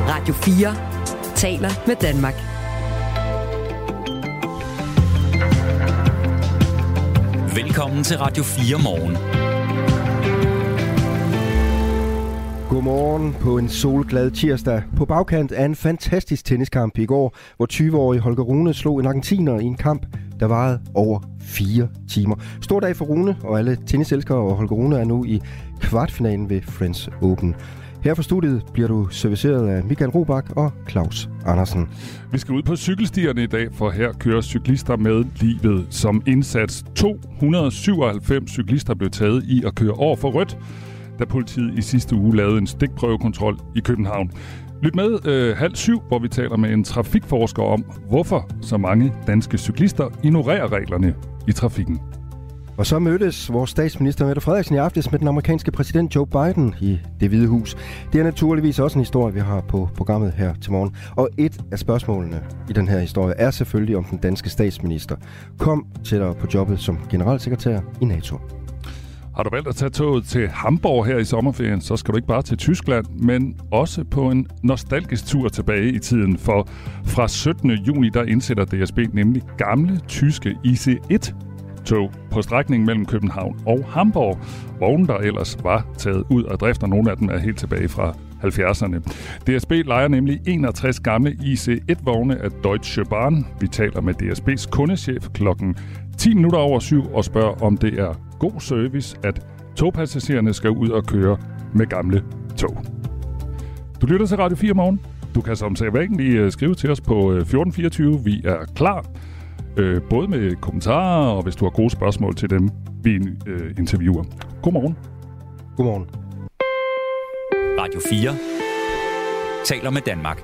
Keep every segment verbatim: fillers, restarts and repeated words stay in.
Radio fire taler med Danmark. Velkommen til Radio fire morgen. Godmorgen på en solglad tirsdag. På bagkant af en fantastisk tenniskamp i går, hvor tyve-årige Holger Rune slog en argentiner i en kamp, der varede over fire timer. Stor dag for Rune, og alle tenniselskere og Holger Rune er nu i kvartfinalen ved French Open. Her fra studiet bliver du serviceret af Michael Robach og Claus Andersen. Vi skal ud på cykelstierne i dag, for her kører cyklister med livet som indsats. to hundrede og syvoghalvfems cyklister blev taget i at køre over for rødt, da politiet i sidste uge lavede en stikprøvekontrol i København. Lyt med øh, halv syv, hvor vi taler med en trafikforsker om, hvorfor så mange danske cyklister ignorerer reglerne i trafikken. Og så mødtes vores statsminister Mette Frederiksen i aftes med den amerikanske præsident Joe Biden i Det Hvide Hus. Det er naturligvis også en historie, vi har på programmet her til morgen. Og et af spørgsmålene i den her historie er selvfølgelig, om den danske statsminister kom tættere på jobbet som generalsekretær i NATO. Har du valgt at tage toget til Hamburg her i sommerferien, så skal du ikke bare til Tyskland, men også på en nostalgisk tur tilbage i tiden. For fra syttende juni, der indsætter D S B nemlig gamle tyske I C et tog på strækningen mellem København og Hamburg. Vognen, der ellers var taget ud af drift, og nogle af dem er helt tilbage fra halvfjerdserne. D S B lejer nemlig enogtres gamle I C et vogne af Deutsche Bahn. Vi taler med D S B's kundechef klokken ti minutter over syv og spørger, om det er god service, at togpassagererne skal ud og køre med gamle tog. Du lytter til Radio fire morgen. Du kan som sædvanligt skrive til os på fjorten fireogtyve. Vi er klar, øh, både med kommentarer, og hvis du har gode spørgsmål til dem, vi øh, interviewer. Godmorgen. Godmorgen. Radio fire taler med Danmark.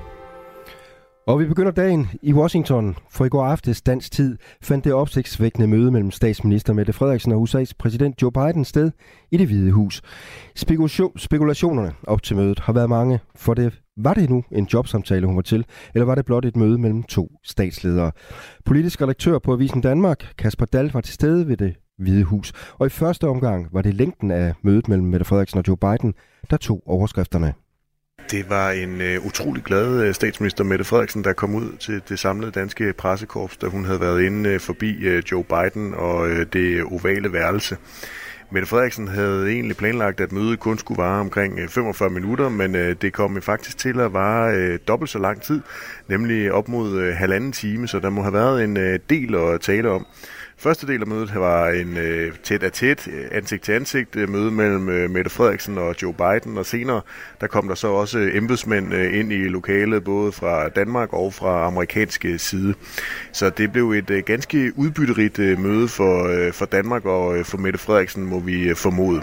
Og vi begynder dagen i Washington, for i går aftes dansk tid fandt det opsigtsvækkende møde mellem statsminister Mette Frederiksen og U S A's præsident Joe Biden sted i Det Hvide Hus. Spekulation, spekulationerne op til mødet har været mange, for det var det nu en jobsamtale, hun var til, eller var det blot et møde mellem to statsledere? Politisk redaktør på Avisen Danmark, Kasper Dahl, var til stede ved Det Hvide Hus, og i første omgang var det længden af mødet mellem Mette Frederiksen og Joe Biden, der tog overskrifterne. Det var en uh, utrolig glad uh, statsminister Mette Frederiksen, der kom ud til det samlede danske pressekorps, da hun havde været inde uh, forbi uh, Joe Biden og uh, det ovale værelse. Mette Frederiksen havde egentlig planlagt, at mødet kun skulle vare omkring uh, femogfyrre minutter, men uh, det kom faktisk til at vare uh, dobbelt så lang tid, nemlig op mod uh, halvanden time, så der må have været en uh, del at tale om. Første del af mødet var en øh, tæt-a-tæt, ansigt-til-ansigt øh, møde mellem øh, Mette Frederiksen og Joe Biden, og senere der kom der så også øh, embedsmænd øh, ind i lokalet, både fra Danmark og fra amerikanske side. Så det blev et øh, ganske udbytterigt øh, møde for, øh, for Danmark og øh, for Mette Frederiksen, må vi øh, formode.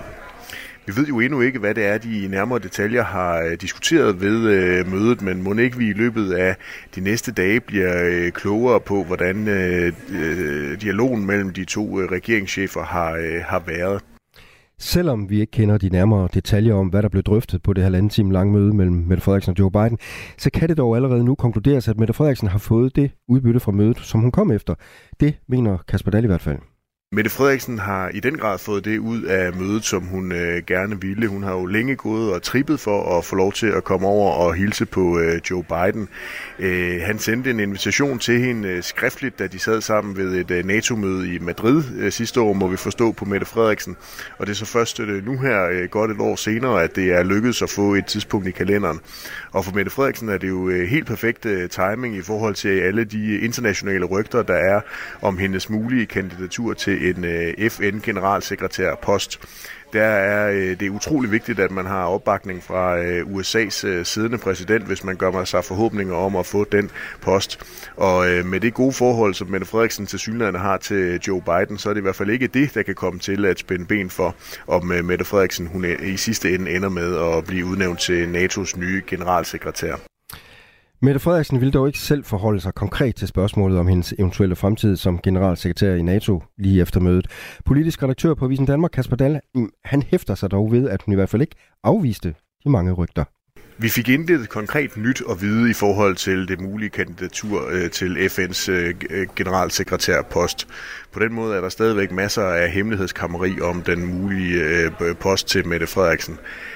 Vi ved jo endnu ikke, hvad det er, de nærmere detaljer har diskuteret ved øh, mødet, men må ikke vi i løbet af de næste dage bliver øh, klogere på, hvordan øh, dialogen mellem de to øh, regeringschefer har, øh, har været. Selvom vi ikke kender de nærmere detaljer om, hvad der blev drøftet på det halvanden time lange møde mellem Mette Frederiksen og Joe Biden, så kan det dog allerede nu konkluderes, at Mette Frederiksen har fået det udbytte fra mødet, som hun kom efter. Det mener Kasper Dahl i hvert fald. Mette Frederiksen har i den grad fået det ud af mødet, som hun øh, gerne ville. Hun har jo længe gået og trippet for at få lov til at komme over og hilse på øh, Joe Biden. Øh, han sendte en invitation til hende øh, skriftligt, da de sad sammen ved et øh, NATO-møde i Madrid øh, sidste år, må vi forstå på Mette Frederiksen. Og det er så først øh, nu her, øh, godt et år senere, at det er lykkedes at få et tidspunkt i kalenderen. Og for Mette Frederiksen er det jo øh, helt perfekt øh, timing i forhold til alle de internationale rygter, der er om hendes mulige kandidatur til en øh, F N-generalsekretærpost. Der er øh, det er utrolig vigtigt, at man har opbakning fra øh, U S A's øh, siddende præsident, hvis man gør sig forhåbninger om at få den post. Og øh, med det gode forhold, som Mette Frederiksen tilsyneladende har til Joe Biden, så er det i hvert fald ikke det, der kan komme til at spænde ben for, om øh, Mette Frederiksen hun er, i sidste ende ender med at blive udnævnt til NATO's nye generalsekretær. Mette Frederiksen ville dog ikke selv forholde sig konkret til spørgsmålet om hendes eventuelle fremtid som generalsekretær i NATO lige efter mødet. Politisk redaktør på Avisen Danmark, Kasper Dahl, han hæfter sig dog ved, at hun i hvert fald ikke afviste de mange rygter. Vi fik intet konkret nyt at vide i forhold til det mulige kandidatur øh, til F N's øh, generalsekretærpost. På den måde er der stadigvæk masser af hemmelighedskrammeri om den mulige øh, post til Mette Frederiksen.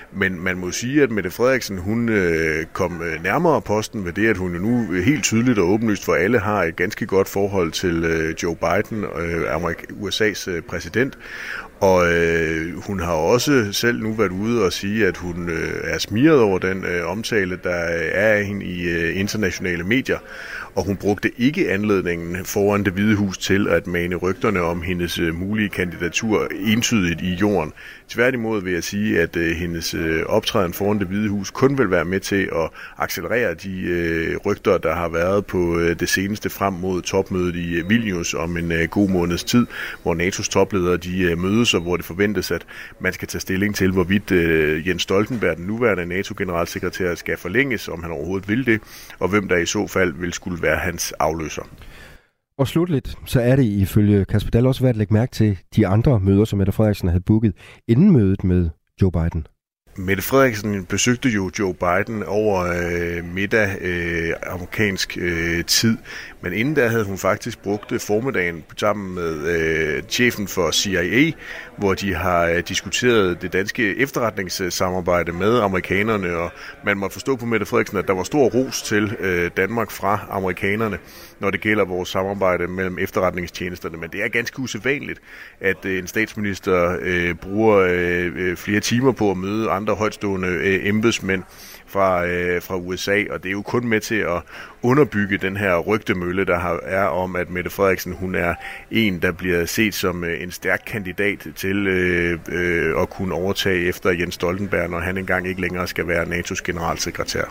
Men man må sige, at Mette Frederiksen, hun øh, kom nærmere posten ved det, at hun nu helt tydeligt og åbenlyst for alle har et ganske godt forhold til øh, Joe Biden, øh, U S A's øh, præsident. Og øh, hun har også selv nu været ude og sige, at hun øh, er smiret over den øh, omtale, der er af hende i øh, internationale medier. Og hun brugte ikke anledningen foran Det Hvide Hus til at mane rygterne om hendes øh, mulige kandidatur entydigt i jorden. Tværtimod vil jeg sige, at øh, hendes øh, optræden foran Det Hvide Hus kun vil være med til at accelerere de øh, rygter, der har været på øh, det seneste frem mod topmødet i øh, Vilnius om en øh, god måneds tid, hvor N A T O's topledere de øh, mødes, og hvor det forventes, at man skal tage stilling til, hvorvidt øh, Jens Stoltenberg, den nuværende NATO-generalsekretær, skal forlænges, om han overhovedet vil det, og hvem der i så fald vil skulle være hans afløser. Og slutligt, så er det ifølge Kasper Dahl også værd at lægge mærke til de andre møder, som Mette Frederiksen havde booket inden mødet med Joe Biden. Mette Frederiksen besøgte jo Joe Biden over øh, middag øh, amerikansk øh, tid, men inden da havde hun faktisk brugt formiddagen sammen med øh, chefen for C I A, hvor de har øh, diskuteret det danske efterretningssamarbejde med amerikanerne, og man må forstå på Mette Frederiksen, at der var stor ros til øh, Danmark fra amerikanerne, når det gælder vores samarbejde mellem efterretningstjenesterne, men det er ganske usædvanligt, at øh, en statsminister øh, bruger øh, flere timer på at møde andre andre højtstående øh, embedsmænd fra, øh, fra U S A, og det er jo kun med til at underbygge den her rygtemølle, der har, er om, at Mette Frederiksen, hun er en, der bliver set som øh, en stærk kandidat til øh, øh, at kunne overtage efter Jens Stoltenberg, når han engang ikke længere skal være N A T O's generalsekretær.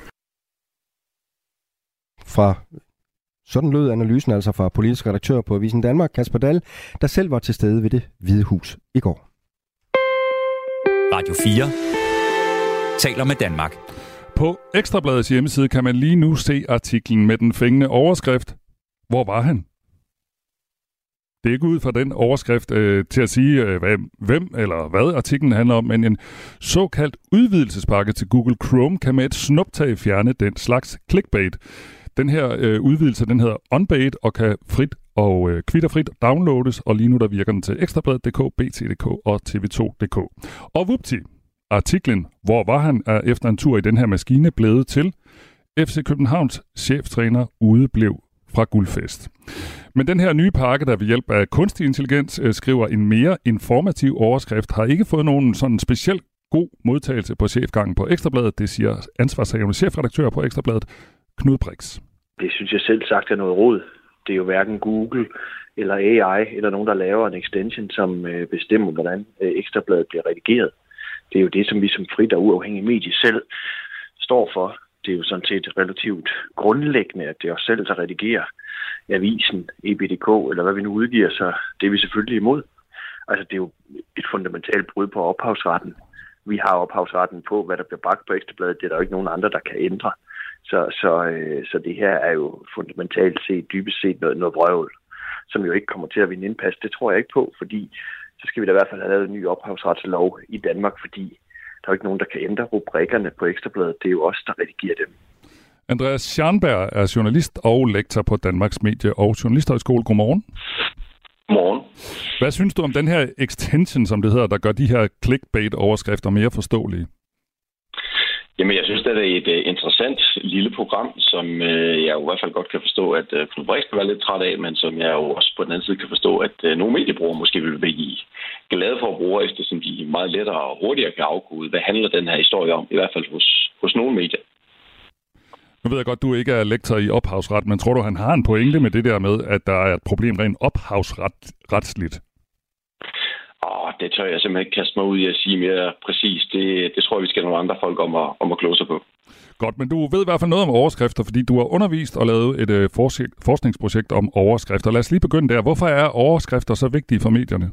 Fra Sådan lød analysen altså fra politisk redaktør på Avisen Danmark, Kasper Dahl, der selv var til stede ved Det Hvide Hus i går. Radio fire taler med Danmark. På Ekstrabladets hjemmeside kan man lige nu se artiklen med den fængende overskrift: Hvor var han? Det er ikke ud fra den overskrift øh, til at sige, øh, hvad, hvem eller hvad artiklen handler om, men en såkaldt udvidelsespakke til Google Chrome kan med et snuptag fjerne den slags clickbait. Den her øh, udvidelse, den hedder Unbait og kan frit og øh, kvitterfrit downloades, og lige nu der virker den til Ekstrabladet punktum d k, B T punktum d k og T V to punktum d k. Og vupti, artiklen Hvor var han? Er efter en tur i den her maskine blevet til F C Københavns cheftræner udeblev fra Guldfest. Men den her nye pakke, der ved hjælp af kunstig intelligens øh, skriver en mere informativ overskrift, har ikke fået nogen sådan speciel god modtagelse på chefgangen på Ekstrabladet. Det siger ansvarshavende chefredaktør på Ekstrabladet, Knud Brix. Det synes jeg selv sagt er noget råd. Det er jo hverken Google eller A I eller nogen, der laver en extension, som øh, bestemmer, hvordan øh, Ekstrabladet bliver redigeret. Det er jo det, som vi som frit og uafhængige medie selv står for. Det er jo sådan set relativt grundlæggende, at det er os selv, der redigerer avisen, E B D K, eller hvad vi nu udgiver, så det er vi selvfølgelig imod. Altså, det er jo et fundamentalt brud på ophavsretten. Vi har ophavsretten på, hvad der bliver bragt på Ekstrabladet. Det er der jo ikke nogen andre, der kan ændre. Så, så, øh, så det her er jo fundamentalt set, dybest set noget, noget vrøvl, som jo ikke kommer til at vinde indpas. Det tror jeg ikke på, fordi så skal vi da i hvert fald have lavet en ny ophavsretslov i Danmark, fordi der er jo ikke nogen, der kan ændre rubrikkerne på Ekstrabladet. Det er jo os, der redigerer dem. Andreas Scharnberg er journalist og lektor på Danmarks Medie- og Journalisthøjskole. Godmorgen. Godmorgen. Hvad synes du om den her extension, som det hedder, der gør de her clickbait-overskrifter mere forståelige? Jamen, jeg synes, det er et uh, interessant lille program, som uh, jeg i hvert fald godt kan forstå, at uh, Knud Brix kan være lidt træt af, men som jeg jo også på den anden side kan forstå, at uh, nogle mediebrugere måske vil blive glade for at bruge, eftersom de meget lettere og hurtigere kan afkode, hvad handler den her historie om, i hvert fald hos, hos nogle medier. Nu ved jeg godt, du ikke er lektor i ophavsret, men tror du, han har en pointe med det der med, at der er et problem rent ophavsretsligt? Åh, det tør jeg simpelthen ikke kaste mig ud i at sige mere præcist. Det, det tror jeg, vi skal have nogle andre folk om at, om at kloge sig på. Godt, men du ved i hvert fald noget om overskrifter, fordi du har undervist og lavet et øh, forskningsprojekt om overskrifter. Lad os lige begynde der. Hvorfor er overskrifter så vigtige for medierne?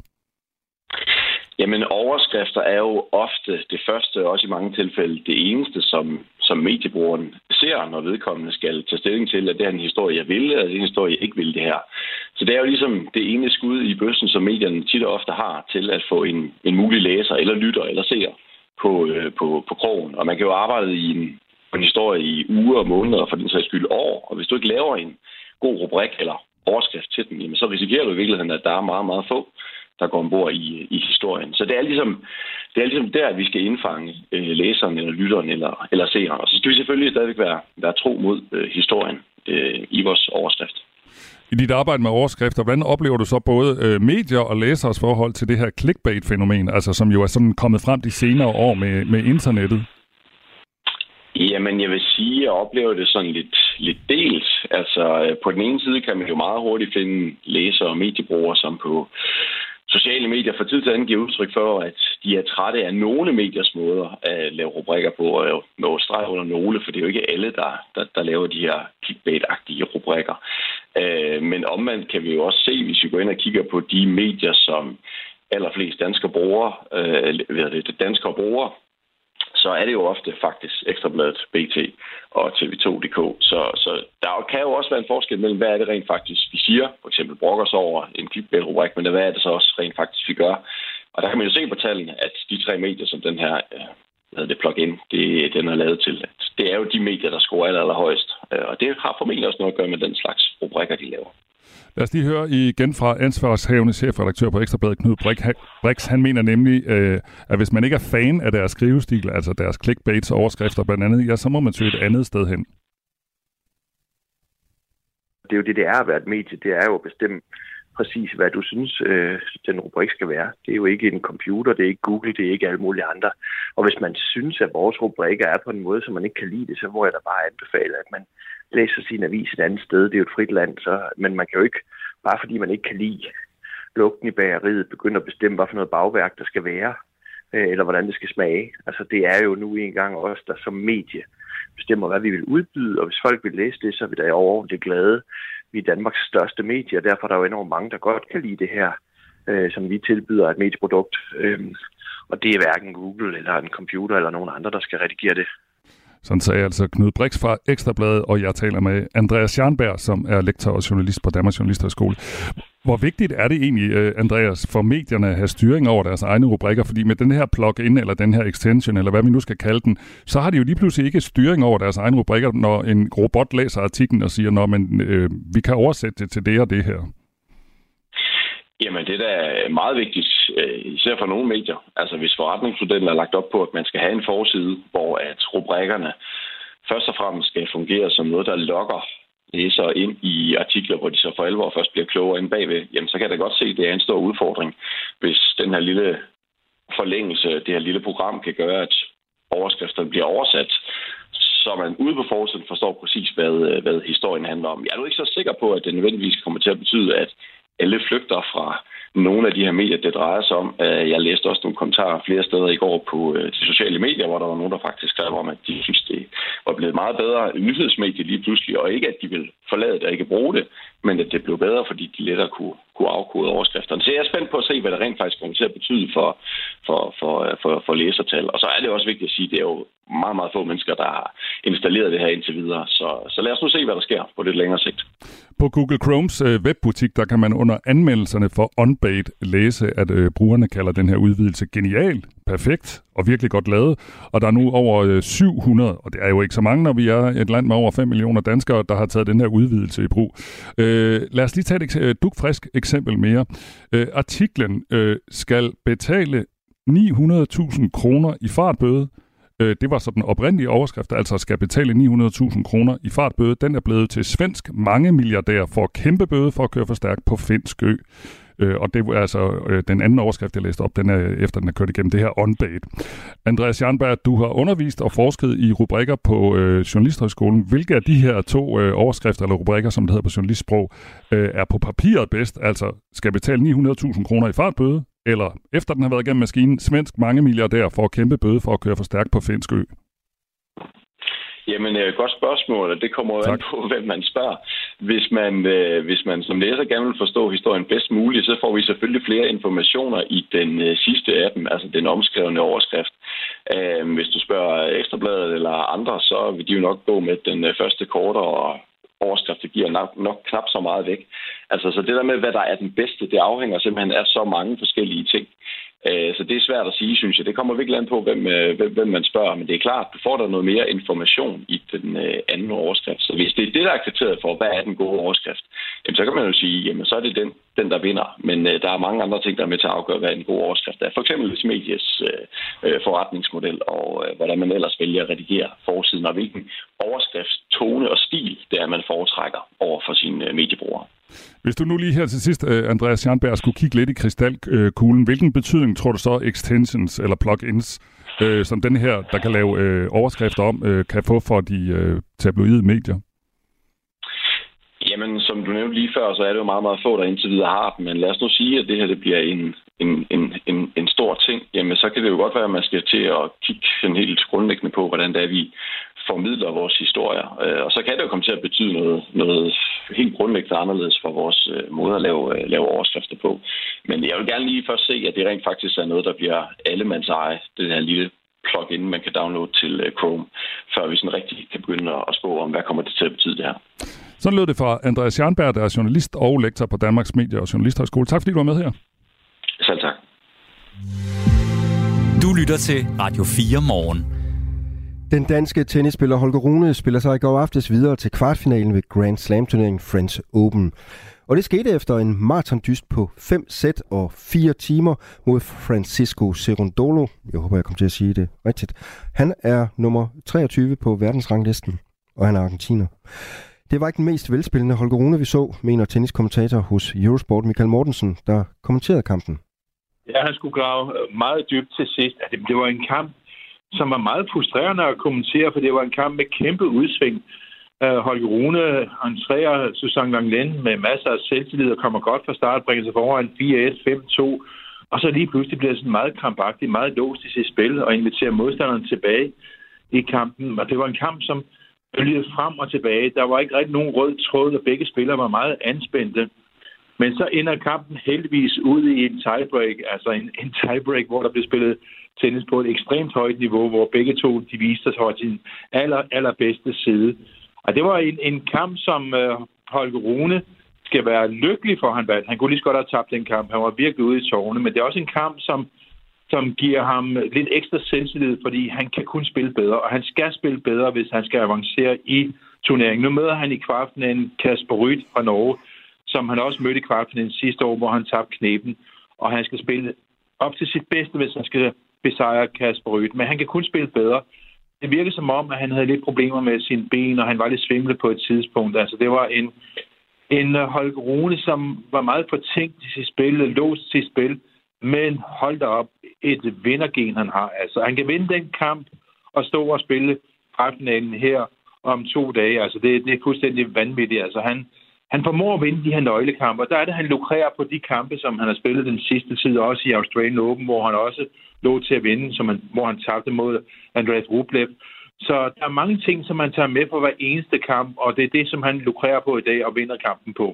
Jamen, overskrifter er jo ofte det første, og også i mange tilfælde det eneste, som, som mediebrugeren ser, når vedkommende skal tage stilling til, at det er en historie, jeg vil, eller det er en historie, jeg ikke vil det her. Så det er jo ligesom det ene skud i bøssen, som medierne tit og ofte har til at få en, en mulig læser, eller lytter, eller seer på, øh, på, på krogen. Og man kan jo arbejde i en, en historie i uger og måneder, for den sags skyld år, og hvis du ikke laver en god rubrik eller overskrift til den, jamen, så risikerer du i virkeligheden, at der er meget, meget få der går ombord i, i historien. Så det er ligesom, det er ligesom der, at vi skal indfange øh, læseren eller lytteren eller, eller seeren. Og så skal vi selvfølgelig stadigvæk være, være tro mod øh, historien øh, i vores overskrift. I dit arbejde med overskrifter, hvordan oplever du så både øh, medier og læsers forhold til det her clickbait-fænomen, altså som jo er sådan kommet frem de senere år med, med internettet? Jamen, jeg vil sige, at jeg oplever det sådan lidt, lidt delt. Altså, på den ene side kan man jo meget hurtigt finde læsere og mediebrugere, som på sociale medier for tid til anden giver udtryk for, at de er trætte af nogle mediers måder at lave rubrikker på, og med streg under nogle, for det er jo ikke alle, der, der, der laver de her clickbait-agtige rubrikker. Øh, men omvendt kan vi jo også se, hvis vi går ind og kigger på de medier, som allerflest danskere bruger, øh, ved det, danskere bruger, så er det jo ofte faktisk Ekstrabladet, B T og T V to punktum d k. Så, så der kan jo også være en forskel mellem, hvad er det rent faktisk, vi siger. For eksempel brokker sig over en clickbait-rubrik, men hvad er det så også rent faktisk, vi gør. Og der kan man jo se på tallene, at de tre medier, som den her øh, det plug-in, det, den er lavet til, det er jo de medier, der scorer aller, aller højst. Og det har formentlig også noget at gøre med den slags rubrikker, de laver. Lad os lige høre igen fra ansvarshavende chefredaktør på Ekstrabladet, Knud Brix. Han mener nemlig, øh, at hvis man ikke er fan af deres skrivestil, altså deres clickbaits og overskrifter blandt andet, ja, så må man søge et andet sted hen. Det er jo det, det er at være et medie. Det er jo at bestemme præcis, hvad du synes, øh, den rubrik skal være. Det er jo ikke en computer, det er ikke Google, det er ikke alle mulige andre. Og hvis man synes, at vores rubrikker er på en måde, som man ikke kan lide det, så må jeg da bare anbefale, at man læser sin avis et andet sted. Det er jo et frit land, så, men man kan jo ikke, bare fordi man ikke kan lide lugten i bageriet, begynde at bestemme, hvad for noget bagværk der skal være, øh, eller hvordan det skal smage. Altså det er jo nu engang os, der som medie bestemmer, hvad vi vil udbyde, og hvis folk vil læse det, så er vi da overordentligt glade. Vi er Danmarks største medie, og derfor er der jo enormt mange, der godt kan lide det her, øh, som vi tilbyder et medieprodukt. Øh, og det er hverken Google eller en computer eller nogen andre, der skal redigere det. Sådan sagde altså Knud Brix fra Ekstrabladet, og jeg taler med Andreas Scharnberg, som er lektor og journalist på Danmarks Journalisterskole. Hvor vigtigt er det egentlig, Andreas, for medierne at have styring over deres egne rubrikker? Fordi med den her plug-in, eller den her extension, eller hvad vi nu skal kalde den, så har de jo lige pludselig ikke styring over deres egne rubrikker, når en robot læser artiklen og siger, at øh, vi kan oversætte det til det og det her. Jamen, det er da meget vigtigt, især for nogle medier. Altså, hvis forretningsmodellen er lagt op på, at man skal have en forside, hvor at rubrikkerne først og fremmest skal fungere som noget, der lokker læsere ind i artikler, hvor de så for alvor først bliver klogere inde bagved, jamen, så kan jeg da godt se, at det er en stor udfordring, hvis den her lille forlængelse, det her lille program kan gøre, at overskrifterne bliver oversat, så man ude på forsiden forstår præcis, hvad, hvad historien handler om. Jeg er jo ikke så sikker på, at det nødvendigvis kommer til at betyde, at alle flygter fra nogle af de her medier, det drejer sig om. Jeg læste også nogle kommentarer flere steder i går på de sociale medier, hvor der var nogen, der faktisk skrev om, at de synes, det var blevet meget bedre nyhedsmedie lige pludselig, og ikke, at de ville forlade det og ikke bruge det, men at det blev bedre, fordi de lettere kunne, kunne afkode overskrifterne. Så jeg er spændt på at se, hvad det rent faktisk kommer til at betyde for, for, for, for, for læsertal. Og så er det også vigtigt at sige, at det er jo meget, meget få mennesker, der har installeret det her indtil videre. Så, så lad os nu se, hvad der sker på lidt længere sigt. På Google Chromes øh, webbutik, der kan man under anmeldelserne for OnBait læse, at øh, brugerne kalder den her udvidelse genial, perfekt og virkelig godt lavet. Og der er nu over øh, syv hundrede, og det er jo ikke så mange, når vi er et land med over fem millioner danskere, der har taget den her udvidelse i brug. Øh, lad os lige tage et øh, dugfrisk eksempel mere. Øh, artiklen øh, skal betale ni hundrede tusind kroner i fartbøde. Det var så den oprindelige overskrift, altså skal betale ni hundrede tusind kroner i fartbøde. Den er blevet til svensk mange milliardær for kæmpe bøde for at køre for stærkt på finsk ø. Og det var altså den anden overskrift, jeg læste op, den er, efter den er kørt igennem det her OnBait. Andreas Scharnberg, du har undervist og forsket i rubrikker på øh, Journalisthøjskolen. Hvilke af de her to øh, overskrifter eller rubrikker, som det hedder på journalistsprog, øh, er på papiret bedst? Altså skal betale ni hundrede tusind kroner i fartbøde, eller efter den har været igennem maskinen, svensk mange milliardær for at kæmpe bøde for at køre for stærkt på finsk ø? Jamen, øh, godt spørgsmål, og det kommer jo an på, hvem man spørger. Hvis man, øh, hvis man som læser gerne vil forstå historien bedst muligt, så får vi selvfølgelig flere informationer i den øh, sidste af dem, altså den omskrevne overskrift. Øh, hvis du spørger Ekstrabladet eller andre, så vil de jo nok gå med den øh, første kortere og overskrift, det giver nok, nok knap så meget væk. Altså, så det der med, hvad der er den bedste, det afhænger simpelthen af så mange forskellige ting. Så det er svært at sige, synes jeg. Det kommer virkelig an på, hvem, hvem man spørger. Men det er klart, du får der noget mere information i den anden overskrift. Så hvis det er det, der er kriteriet for, hvad er den gode overskrift, så kan man jo sige, jamen så er det den, den der vinder. Men der er mange andre ting, der er med til at afgøre, hvad en god overskrift er. For eksempel medies forretningsmodel, og hvordan man ellers vælger at redigere forsiden, og hvilken overskrift, tone og stil, det er, man foretrækker over for sine mediebrugere. Hvis du nu lige her til sidst, Andreas Jernberg, skulle kigge lidt i krystalkuglen, hvilken betydning tror du så extensions eller plugins, øh, som den her, der kan lave øh, overskrifter om, øh, kan få for de øh, tabloide medier? Jamen, som du nævnte lige før, så er det jo meget, meget få, der indtil videre har dem. Men lad os nu sige, at det her det bliver en, en, en, en, en stor ting. Jamen, så kan det jo godt være, at man skal til at kigge sådan helt grundlæggende på, hvordan det er, vi formidler vores historier. Og så kan det jo komme til at betyde noget, noget helt grundlæggende anderledes for vores måde at lave, lave overskrifter på. Men jeg vil gerne lige først se, at det rent faktisk er noget, der bliver allemands eje, det her lille plugin, man kan downloade til Chrome, før vi sådan rigtig kan begynde at spå om, hvad kommer det til at betyde det her. Så lød det fra Andreas Jernberg, der er journalist og lektor på Danmarks Medie- og Journalisthøjskole. Tak fordi du var med her. Selv tak. Du lytter til Radio fire Morgen. Den danske tennisspiller Holger Rune spiller sig i går aftes videre til kvartfinalen ved Grand Slam-turneringen French Open. Og det skete efter en maratondyst på fem sæt og fire timer mod Francisco Cerundolo. Jeg håber, jeg kommer til at sige det rigtigt. Han er nummer treogtyve på verdensranglisten, og han er argentiner. Det var ikke den mest velspillende Holger Rune, vi så, mener tenniskommentator hos Eurosport Michael Mortensen, der kommenterede kampen. Ja, han skulle grave meget dybt til sidst. Det var en kamp, som var meget frustrerende at kommentere, for det var en kamp med kæmpe udsving. Uh, Holger Rune entrerer Susanne Langlen med masser af selvtillid og kommer godt fra start, bringer sig foran fire et, fem to, og så lige pludselig bliver det sådan meget krampagtigt, meget låst i sit spil og inviterer modstanderen tilbage i kampen. Og det var en kamp, som bølgede frem og tilbage. Der var ikke rigtig nogen rød tråd, og begge spillere var meget anspændte. Men så ender kampen heldigvis ud i en tiebreak, altså en, en tiebreak, hvor der blev spillet tennis på et ekstremt højt niveau, hvor begge to de viste sig til sin aller, allerbedste side. Og det var en, en kamp, som øh, Holger Rune skal være lykkelig for, han vandt. Han kunne lige så godt have tabt den kamp. Han var virkelig ude i tårne, men det er også en kamp, som, som giver ham lidt ekstra selvtillid, fordi han kan kun spille bedre, og han skal spille bedre, hvis han skal avancere i turneringen. Nu møder han i kvartfinalen Kasper Ruud fra Norge, som han også mødte i kvartfinalen sidste år, hvor han tabte knepen, og han skal spille op til sit bedste, hvis han skal besejre Kasper Ruud. Men han kan kun spille bedre. Det virkede som om, at han havde lidt problemer med sine ben, og han var lidt svimlet på et tidspunkt. Altså, det var en, en Holger Rune, som var meget fortænkt i sit spil, låst sit spil, men holdt op et vindergen, han har. Altså, han kan vinde den kamp og stå og spille kvartfinalen her om to dage. Altså, det, det er fuldstændig vanvittigt. Altså, han, han formår at vinde de her nøglekamper. Der er det, han lukrerer på de kampe, som han har spillet den sidste tid, også i Australian Open, hvor han også lå til at vinde, som han, hvor han tabte mod Andreas Rublev. Så der er mange ting, som man tager med på hver eneste kamp, og det er det, som han lukrerer på i dag og vinder kampen på.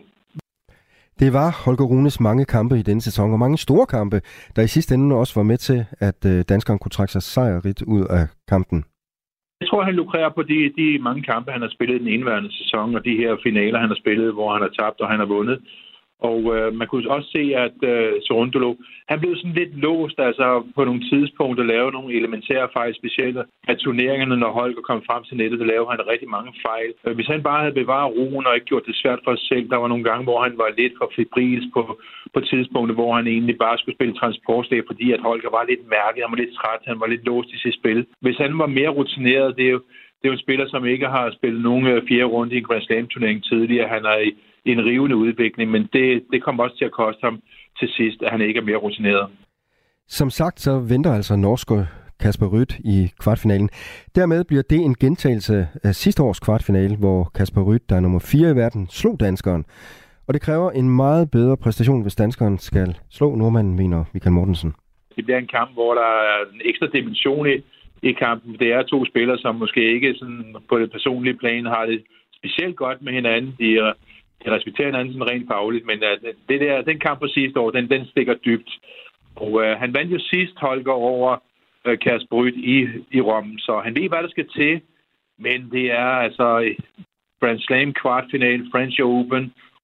Det var Holger Runes mange kampe i denne sæson, og mange store kampe, der i sidste ende også var med til, at danskeren kunne trække sig sejrigt ud af kampen. Jeg tror, han lukrerer på de, de mange kampe, han har spillet i den indværende sæson, og de her finaler, han har spillet, hvor han har tabt og han har vundet. Og øh, man kunne også se, at øh, Cerundolo, han blev sådan lidt låst, altså på nogle tidspunkter lavede nogle elementære fejl, specielt af turneringerne, når Holger kom frem til nettet, der lavede han rigtig mange fejl. Hvis han bare havde bevaret roen og ikke gjort det svært for sig selv, der var nogle gange, hvor han var lidt for febrilsk på, på tidspunkter, hvor han egentlig bare skulle spille transportslag, fordi at Holger var lidt mærket, han var lidt træt, han var lidt låst i sit spil. Hvis han var mere rutineret, det er jo, det er jo en spiller, som ikke har spillet nogen fjerde runde i en Grand Slam-turnering tidligere. Han er i en rivende udvikling, men det, det kommer også til at koste ham til sidst, at han ikke er mere rutineret. Som sagt, så venter altså norske Kasper Ruud i kvartfinalen. Dermed bliver det en gentagelse af sidste års kvartfinale, hvor Kasper Ruud, der er nummer fire i verden, slog danskeren. Og det kræver en meget bedre præstation, hvis danskeren skal slå nordmanden, mener Michael Mortensen. Det bliver en kamp, hvor der er en ekstra dimension i, i kampen. Det er to spillere, som måske ikke sådan på det personlige plan har det specielt godt med hinanden. De er Jeg respekterer hinanden sådan rent fagligt, men uh, det der, den kamp på sidste år, den, den stikker dybt. Og uh, han vandt jo sidst, Holger, over uh, Kasper Ruud i, i Rom, så han ved, hvad der skal til. Men det er altså Grand Slam kvartfinale, French Open,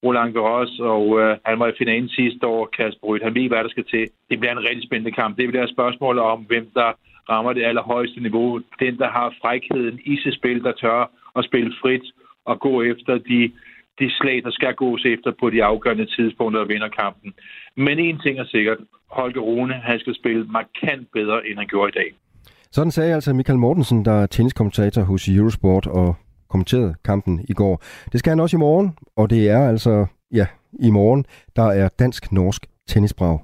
Roland Garros, og øh, han var i finalen sidste år, Kasper Ruud. Han ved, hvad der skal til. Det bliver en rigtig spændende kamp. Det bliver et spørgsmål om, hvem der rammer det allerhøjeste niveau. Den, der har frækheden i sit spil, der tør at spille frit og gå efter de, de slag, der skal gås efter på de afgørende tidspunkter og vinder kampen. Men en ting er sikkert. Holger Rune, han skal spille markant bedre, end han gjorde i dag. Sådan sagde altså Michael Mortensen, der er tenniskommentator hos Eurosport og kommenterede kampen i går. Det skal han også i morgen, og det er altså, ja, i morgen, der er dansk-norsk tennisbrag.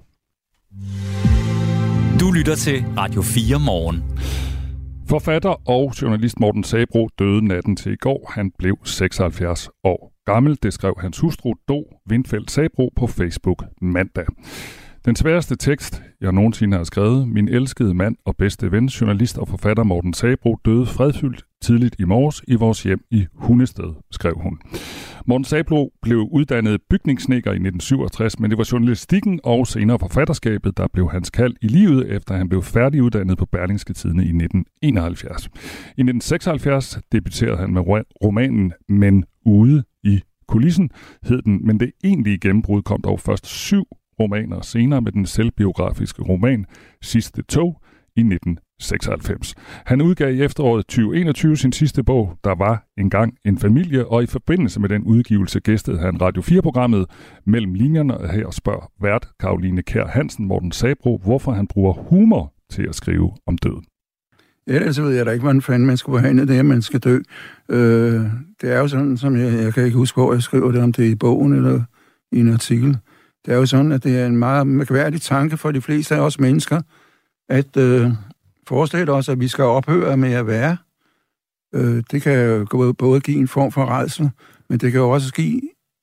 Du lytter til Radio fire Morgen. Forfatter og journalist Morten Sabroe døde natten til i går. Han blev seksoghalvfjerds år gammel. Det skrev hans hustru Do Windfeldt Sabroe på Facebook mandag. Den sværeste tekst, jeg nogensinde har skrevet, min elskede mand og bedste ven, journalist og forfatter Morten Sabroe, døde fredfyldt tidligt i morges i vores hjem i Hundested, skrev hun. Morten Sabroe blev uddannet bygningssnedker i nitten syvogtres, men det var journalistikken og senere forfatterskabet, der blev hans kald i livet, efter han blev færdiguddannet på Berlingske Tidende i nitten enoghalvfjerds. I nitten seksoghalvfjerds debuterede han med romanen Men ude i kulissen, hed den, men det egentlige gennembrud kom dog først syv romaner senere med den selvbiografiske roman Sidste tog i nitten seksoghalvfems. Han udgav i efteråret tyve enogtyve sin sidste bog, Der var engang en familie, og i forbindelse med den udgivelse gæstede han Radio fire-programmet Mellem linjerne, og her spørger vært Caroline Kjær Hansen Morten Sabroe, hvorfor han bruger humor til at skrive om døden. Ellers ved jeg da ikke, hvordan fanden man skulle have det, at man skal dø. Øh, det er jo sådan, som jeg, jeg kan ikke huske, hvor jeg skriver det, om det er i bogen eller i en artikel. Det er jo sådan, at det er en meget mærkværdig tanke for de fleste af os mennesker, at øh, forestille os, at vi skal ophøre med at være. Øh, det kan jo både give en form for rædsel, men det kan jo også give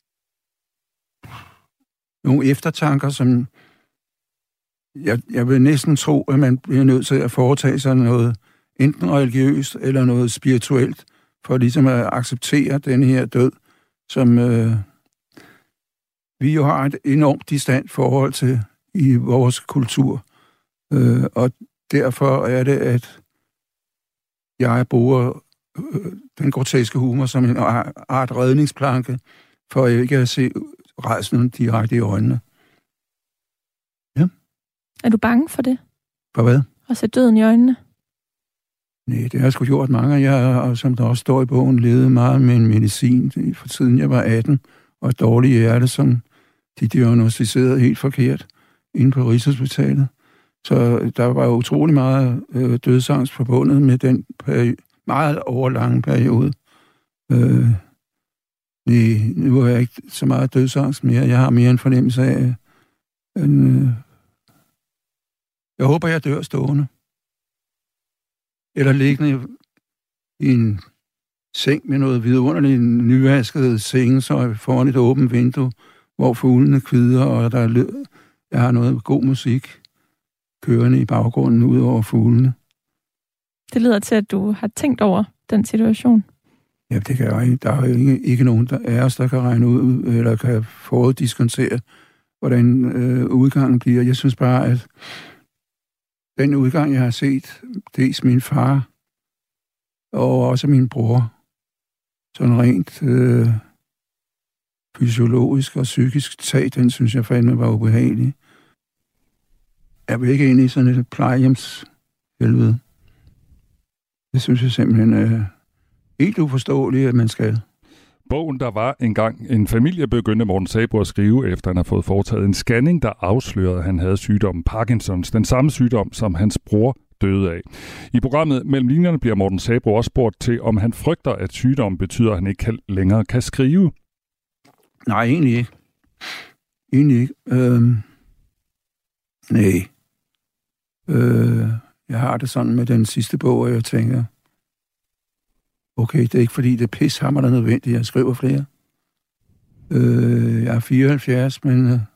nogle eftertanker, som jeg, jeg vil næsten tro, at man bliver nødt til at foretage sig noget enten religiøst eller noget spirituelt, for ligesom at acceptere den her død, som øh, vi jo har et enormt distant forhold til i vores kultur. Øh, og derfor er det, at jeg bruger øh, den groteske humor som en art redningsplanke, for ikke at se rædslen direkte i øjnene. Ja. Er du bange for det? For hvad? At se døden i øjnene? Nej, det har jeg sgu gjort mange. Jeg har, som der også står i bogen, levet meget med en medicin for tiden jeg var atten, og et dårligt hjerte, som de diagnostiserede helt forkert inde på Rigshospitalet. Så der var utrolig meget øh, dødsangst forbundet med den peri- meget overlange periode. Øh, nej, nu har jeg ikke så meget dødsangst mere. Jeg har mere en fornemmelse af... En, øh, jeg håber, jeg dør stående. Eller liggende i en seng med noget vidunderligt nyvasket sengetøj foran et åbent vindue, hvor fuglene kvider, og der er lø- jeg har noget god musik kørende i baggrunden ud over fuglene. Det lyder til, at du har tænkt over den situation. Ja, det kan jeg ikke. Der er jo ikke, ikke nogen der af os, der kan regne ud, eller kan foruddiskontere, hvordan øh, udgangen bliver. Jeg synes bare, at den udgang, jeg har set, dels min far, og også min bror, sådan rent øh, fysiologisk og psykisk tag, den synes jeg fandme var ubehagelig. Jeg vil ikke ind i sådan et plejehjemshelvede. Det synes jeg simpelthen er helt uforståeligt, at man skal. Bogen, Der var engang en familie, begyndte Morten Sabroe at skrive, efter han har fået foretaget en scanning, der afslørede, at han havde sygdommen Parkinsons, den samme sygdom, som hans bror døde af. I programmet Mellem linjerne bliver Morten Sabroe også spurgt til, om han frygter, at sygdommen betyder, at han ikke kan, længere kan skrive. Nej, egentlig ikke. Egentlig ikke. Øhm... Nej. Øh... Jeg har det sådan med den sidste bog, og jeg tænker, okay, det er ikke fordi, det er pishammer, nødvendigt, jeg skriver flere. Øh, jeg er fireoghalvfjerds, men øh,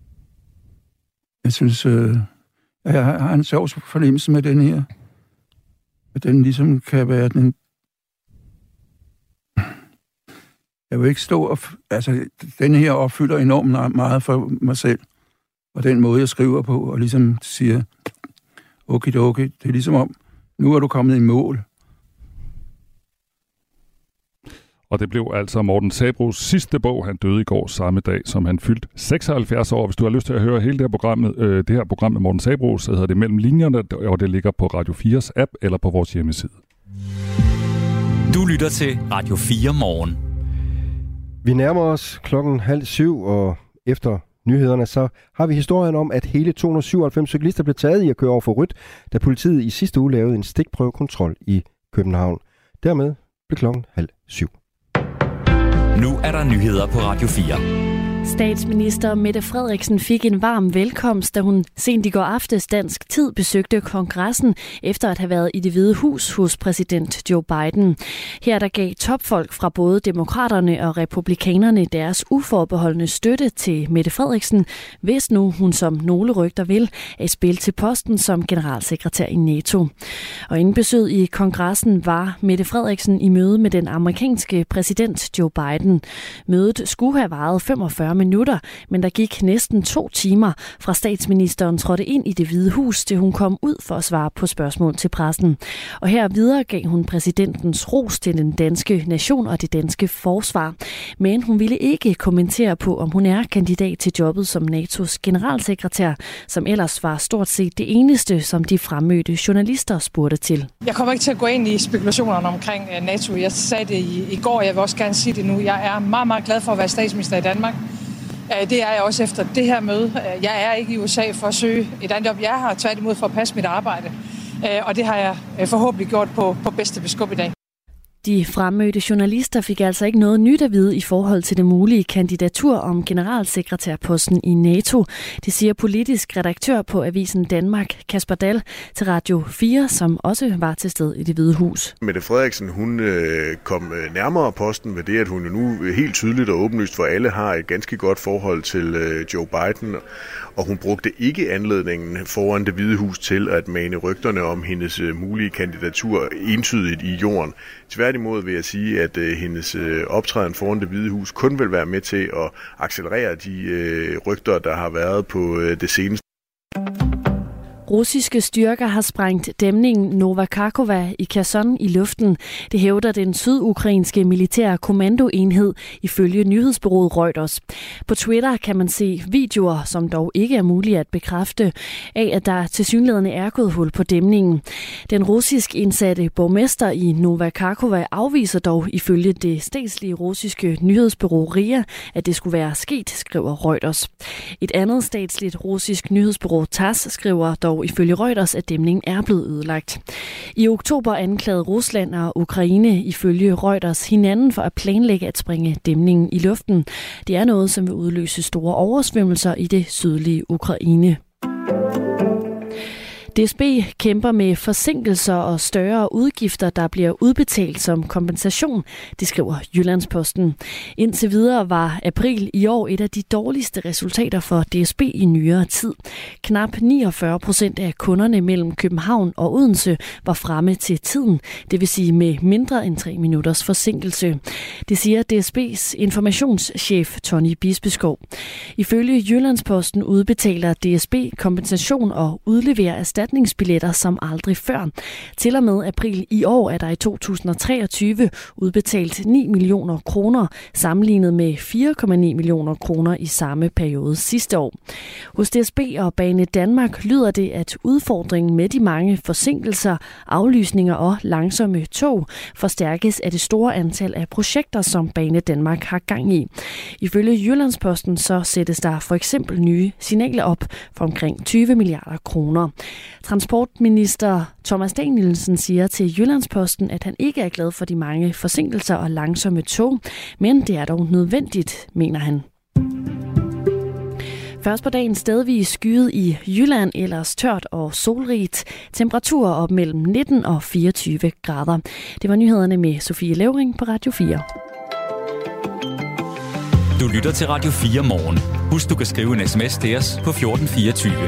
jeg synes, øh, jeg har en sjov fornemmelse med den her. At den ligesom kan være den... Jeg vil ikke stå og... Altså, den her opfylder enormt meget for mig selv. Og den måde, jeg skriver på, og ligesom siger, okay, okay, det er ligesom om, nu er du kommet i mål. Og det blev altså Morten Sabroes sidste bog. Han døde i går samme dag, som han fyldte seksoghalvfjerds år. Hvis du har lyst til at høre hele det her program, øh, det her program med Morten Sabroe, så hedder det Mellem Linjerne, og det ligger på Radio fires app eller på vores hjemmeside. Du lytter til Radio fire Morgen. Vi nærmer os klokken halv syv, og efter nyhederne, så har vi historien om, at hele to hundrede og syvoghalvfems cyklister blev taget i at køre over for rødt, da politiet i sidste uge lavede en stikprøvekontrol i København. Dermed blev klokken halv syv. Nu er der nyheder på Radio fire. Statsminister Mette Frederiksen fik en varm velkomst, da hun sent i går aftes dansk tid besøgte kongressen, efter at have været i Det Hvide Hus hos præsident Joe Biden. Her der gav topfolk fra både demokraterne og republikanerne deres uforbeholdne støtte til Mette Frederiksen, hvis nu hun, som nogle rygter vil, er i spil til posten som generalsekretær i NATO. Og inden besøget i kongressen var Mette Frederiksen i møde med den amerikanske præsident Joe Biden. Mødet skulle have varet femogfyrre minutter, men der gik næsten to timer fra statsministeren trådte ind i Det Hvide Hus, til hun kom ud for at svare på spørgsmål til pressen. Og her videre gav hun præsidentens ros til den danske nation og det danske forsvar. Men hun ville ikke kommentere på, om hun er kandidat til jobbet som NATO's generalsekretær, som ellers var stort set det eneste, som de fremmødte journalister spurgte til. Jeg kommer ikke til at gå ind i spekulationerne omkring NATO. Jeg sagde det i, i går, og jeg vil også gerne sige det nu. Jeg er meget, meget glad for at være statsminister i Danmark. Det er jeg også efter det her møde. Jeg er ikke i U S A for at søge et andet job. Jeg har tværtimod for at passe mit arbejde, og det har jeg forhåbentlig gjort på, på bedste beskub i dag. De fremmødte journalister fik altså ikke noget nyt at vide i forhold til det mulige kandidatur om generalsekretærposten i NATO. Det siger politisk redaktør på Avisen Danmark, Kasper Dahl, til Radio fire, som også var til stede i Det Hvide Hus. Mette Frederiksen, hun øh, kom nærmere posten ved det, at hun nu helt tydeligt og åbenlyst for alle har et ganske godt forhold til øh, Joe Biden, og hun brugte ikke anledningen foran Det Hvide Hus til at mane rygterne om hendes øh, mulige kandidatur entydigt i jorden. Tværtimod vil jeg sige, at øh, hendes øh, optræden foran Det Hvide Hus kun vil være med til at accelerere de øh, rygter, der har været på øh, det seneste. Russiske styrker har sprængt dæmningen Nova Kakhovka i Kherson i luften. Det hævder den sydukrainske militære kommandoenhed ifølge nyhedsbureauet Reuters. På Twitter kan man se videoer, som dog ikke er mulige at bekræfte, af at der tilsyneladende er gået hul på dæmningen. Den russisk indsatte borgmester i Nova Kakhovka afviser dog ifølge det statslige russiske nyhedsbureau R I A, at det skulle være sket, skriver Reuters. Et andet statsligt russisk nyhedsbureau T A S S skriver dog ifølge Reuters, at dæmningen er blevet ødelagt. I oktober anklagede Rusland og Ukraine ifølge Reuters hinanden for at planlægge at springe dæmningen i luften. Det er noget, som vil udløse store oversvømmelser i det sydlige Ukraine. D S B kæmper med forsinkelser og større udgifter, der bliver udbetalt som kompensation, det skriver Jyllandsposten. Indtil videre var april i år et af de dårligste resultater for D S B i nyere tid. Knap niogfyrre procent af kunderne mellem København og Odense var fremme til tiden, det vil sige med mindre end tre minutters forsinkelse. Det siger D S B's informationschef Tony Bispeskov. Ifølge Jyllandsposten udbetaler D S B kompensation og udleverer erstatningsbilletter som aldrig før. Til og med april i år er der i to tusind og treogtyve udbetalt ni millioner kroner, sammenlignet med fire komma ni millioner kroner i samme periode sidste år. Hos D S B og Bane Danmark lyder det, at udfordringen med de mange forsinkelser, aflysninger og langsomme tog forstærkes af det store antal af projekter, som Bane Danmark har gang i. Ifølge Jyllandsposten så sættes der for eksempel nye signaler op for omkring tyve milliarder kroner. Transportminister Thomas Danielsen siger til Jyllandsposten, at han ikke er glad for de mange forsinkelser og langsomme tog, men det er dog nødvendigt, mener han. Først på dagen stedvis skyet i Jylland, ellers tørt og solrigt. Temperaturer op mellem nitten og fireogtyve grader. Det var nyhederne med Sofie Levering på Radio fire. Du lytter til Radio fire Morgen. Husk, du kan skrive en sms til os på fjorten fireogtyve.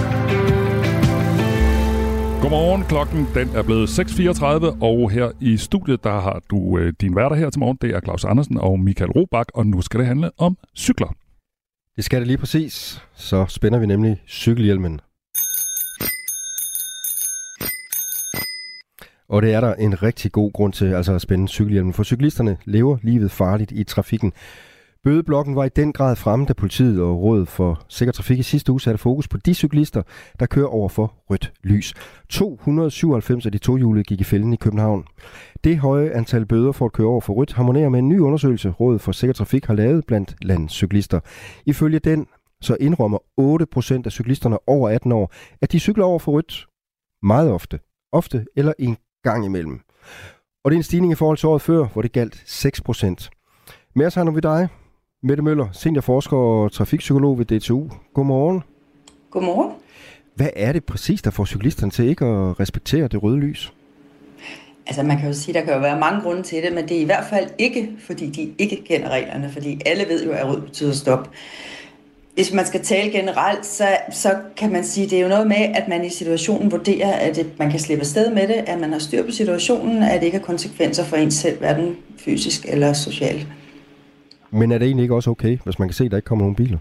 Godmorgen, klokken den er blevet seks fireogtredive, og her i studiet, der har du øh, din værter her til morgen. Det er Claus Andersen og Michael Robach, og nu skal det handle om cykler. Det skal det lige præcis. Så spænder vi nemlig cykelhjelmen. Og det er der en rigtig god grund til, altså at spænde cykelhjelmen, for cyklisterne lever livet farligt i trafikken. Bødeblokken var i den grad fremme, da politiet og Rådet for Sikker Trafik i sidste uge satte fokus på de cyklister, der kører over for rødt lys. to hundrede og syvoghalvfems af de tohjulede gik i fælden i København. Det høje antal bøder for at køre over for rødt harmonerer med en ny undersøgelse, Rådet for Sikker Trafik har lavet blandt landets cyklister. Ifølge den så indrømmer otte procent af cyklisterne over atten år, at de cykler over for rødt meget ofte. Ofte eller en gang imellem. Og det er en stigning i forhold til året før, hvor det galt seks procent. Med os har vi dig, Mette Møller, seniorforsker og trafikpsykolog ved D T U. Godmorgen. Godmorgen. Hvad er det præcis, der får cyklisterne til ikke at respektere det røde lys? Altså man kan jo sige, der kan jo være mange grunde til det, men det er i hvert fald ikke, fordi de ikke kender reglerne, fordi alle ved jo, at rød betyder stop. Hvis man skal tale generelt, så, så kan man sige, at det er jo noget med, at man i situationen vurderer, at det, man kan slippe afsted med det, at man har styr på situationen, at det ikke har konsekvenser for ens selv, hverken fysisk eller socialt. Men er det egentlig ikke også okay, hvis man kan se, at der ikke kommer nogen biler?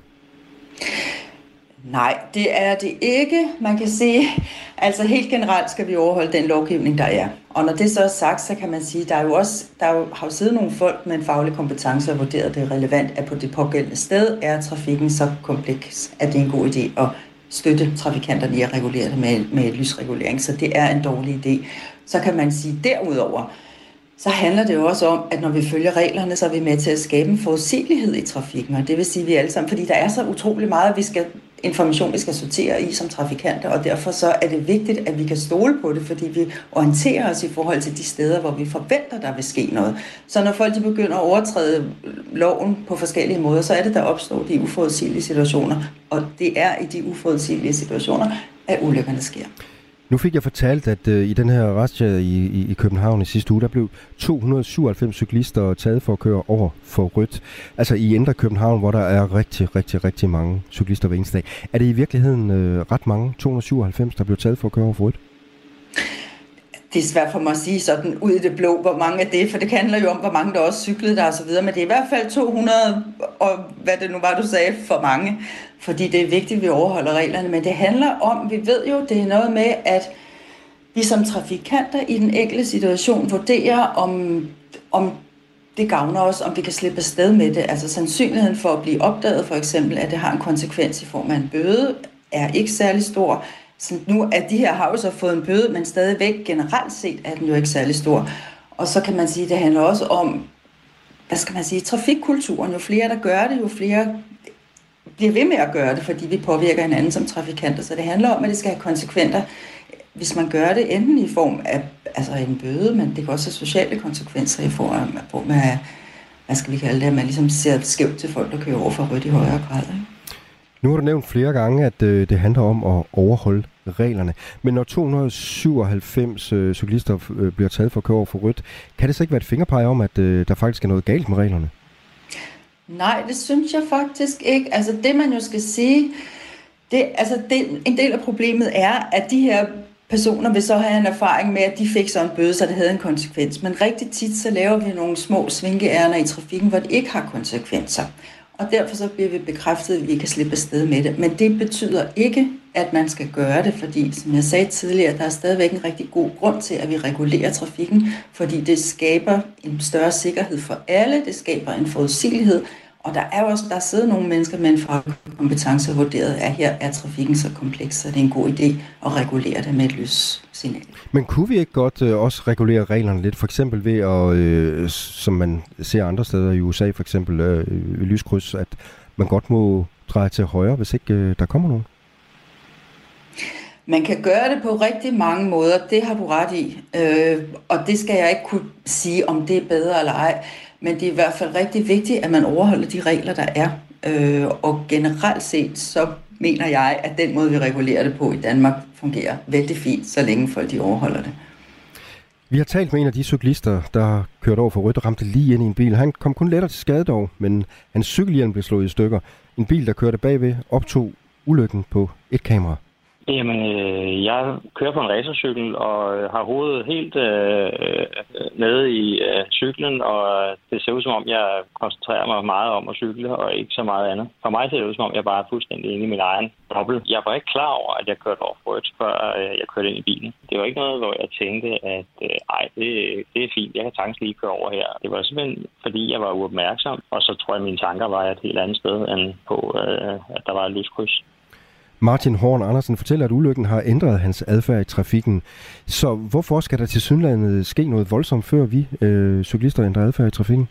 Nej, det er det ikke. Man kan sige, altså helt generelt skal vi overholde den lovgivning, der er. Og når det så er sagt, så kan man sige, der er jo også, der er jo, har jo siddet nogle folk med en faglig kompetence og vurderet det relevant, at på det pågældende sted er trafikken så kompleks, at det er en god idé at støtte trafikanterne i at regulere det med, med lysregulering. Så det er en dårlig idé. Så kan man sige derudover, så handler det jo også om, at når vi følger reglerne, så er vi med til at skabe en forudsigelighed i trafikken. Og det vil sige, at vi alle sammen, fordi der er så utrolig meget, vi skal, information, vi skal sortere i som trafikanter, og derfor så er det vigtigt, at vi kan stole på det, fordi vi orienterer os i forhold til de steder, hvor vi forventer, der vil ske noget. Så når folk de begynder at overtræde loven på forskellige måder, så er det, der opstår de uforudsigelige situationer. Og det er i de uforudsigelige situationer, at ulykkerne sker. Nu fik jeg fortalt, at uh, i den her razzia i, i, i København i sidste uge, der blev to hundrede og syvoghalvfems cyklister taget for at køre over for rødt. Altså i indre København, hvor der er rigtig, rigtig, rigtig mange cyklister hver eneste dag. Er det i virkeligheden uh, ret mange, to hundrede og syvoghalvfems, der blev taget for at køre over for rødt? Det er svært for mig at sige sådan ud i det blå, hvor mange af det, for det handler jo om, hvor mange der også cyklede der og så videre, men det er i hvert fald to hundrede, og hvad det nu var, du sagde, for mange, fordi det er vigtigt, at vi overholder reglerne, men det handler om, vi ved jo, det er noget med, at vi som trafikanter i den enkelte situation vurderer, om, om det gavner os, om vi kan slippe afsted med det. Altså sandsynligheden for at blive opdaget, for eksempel, at det har en konsekvens i form af en bøde, er ikke særlig stor. Så nu er de her har jo så fået en bøde, men stadigvæk generelt set er den jo ikke særlig stor. Og så kan man sige, at det handler også om, hvad skal man sige, trafikkulturen. Jo flere der gør det, jo flere bliver ved med at gøre det, fordi vi påvirker hinanden som trafikanter. Så det handler om, at det skal have konsekvenser, hvis man gør det enten i form af altså en bøde, men det kan også have sociale konsekvenser i form af, hvad skal vi kalde det, at man ligesom ser skævt til folk, der kører over for rødt i højere grad. Ikke? Nu har du nævnt flere gange, at øh, det handler om at overholde reglerne. Men når to hundrede og syvoghalvfems øh, cyklister øh, bliver taget for at køre over for rødt, kan det så ikke være et fingerpege om, at øh, der faktisk er noget galt med reglerne? Nej, det synes jeg faktisk ikke. Altså det man jo skal sige, det, altså det, en del af problemet er, at de her personer vil så have en erfaring med, at de fik så en bøde, så det havde en konsekvens. Men rigtig tit så laver vi nogle små svinkeærner i trafikken, hvor det ikke har konsekvenser. Og derfor så bliver vi bekræftet, at vi kan slippe afsted med det. Men det betyder ikke, at man skal gøre det, fordi, som jeg sagde tidligere, der er stadigvæk en rigtig god grund til, at vi regulerer trafikken, fordi det skaber en større sikkerhed for alle, det skaber en forudsigelighed, og der er også der sidder nogle mennesker med en faglig kompetence vurderet, at her er trafikken så kompleks, så det er en god idé at regulere det med et lyssignal. Men kunne vi ikke godt øh, også regulere reglerne lidt, for eksempel ved at, øh, som man ser andre steder i U S A, for eksempel øh, lyskryds, at man godt må dreje til højre, hvis ikke øh, der kommer nogen? Man kan gøre det på rigtig mange måder, det har du ret i, øh, og det skal jeg ikke kunne sige, om det er bedre eller ej. Men det er i hvert fald rigtig vigtigt, at man overholder de regler, der er. Øh, og generelt set, så mener jeg, at den måde, vi regulerer det på i Danmark, fungerer vældig fint, så længe folk de overholder det. Vi har talt med en af de cyklister, der kørte over for rødt og ramte lige ind i en bil. Han kom kun lettere til skade dog, men hans cykelhjelm blev slået i stykker. En bil, der kørte bagved, optog ulykken på et kamera. Jamen, øh, jeg kører på en racercykel og har hovedet helt øh, nede i øh, cyklen, og det ser ud som om, jeg koncentrerer mig meget om at cykle, og ikke så meget andet. For mig ser det ud som om, jeg bare er fuldstændig inde i min egen boble. Jeg var ikke klar over, at jeg kørte over rødt, før øh, jeg kørte ind i bilen. Det var ikke noget, hvor jeg tænkte, at øh, ej, det, det er fint, jeg kan sagtens lige køre over her. Det var simpelthen, fordi jeg var uopmærksom, og så tror jeg, at mine tanker var et helt andet sted, end på, øh, at der var et lyskryds. Martin Horn Andersen fortæller, at ulykken har ændret hans adfærd i trafikken. Så hvorfor skal der til Sydlandet ske noget voldsomt, før vi øh, cyklister ændrer adfærd i trafikken?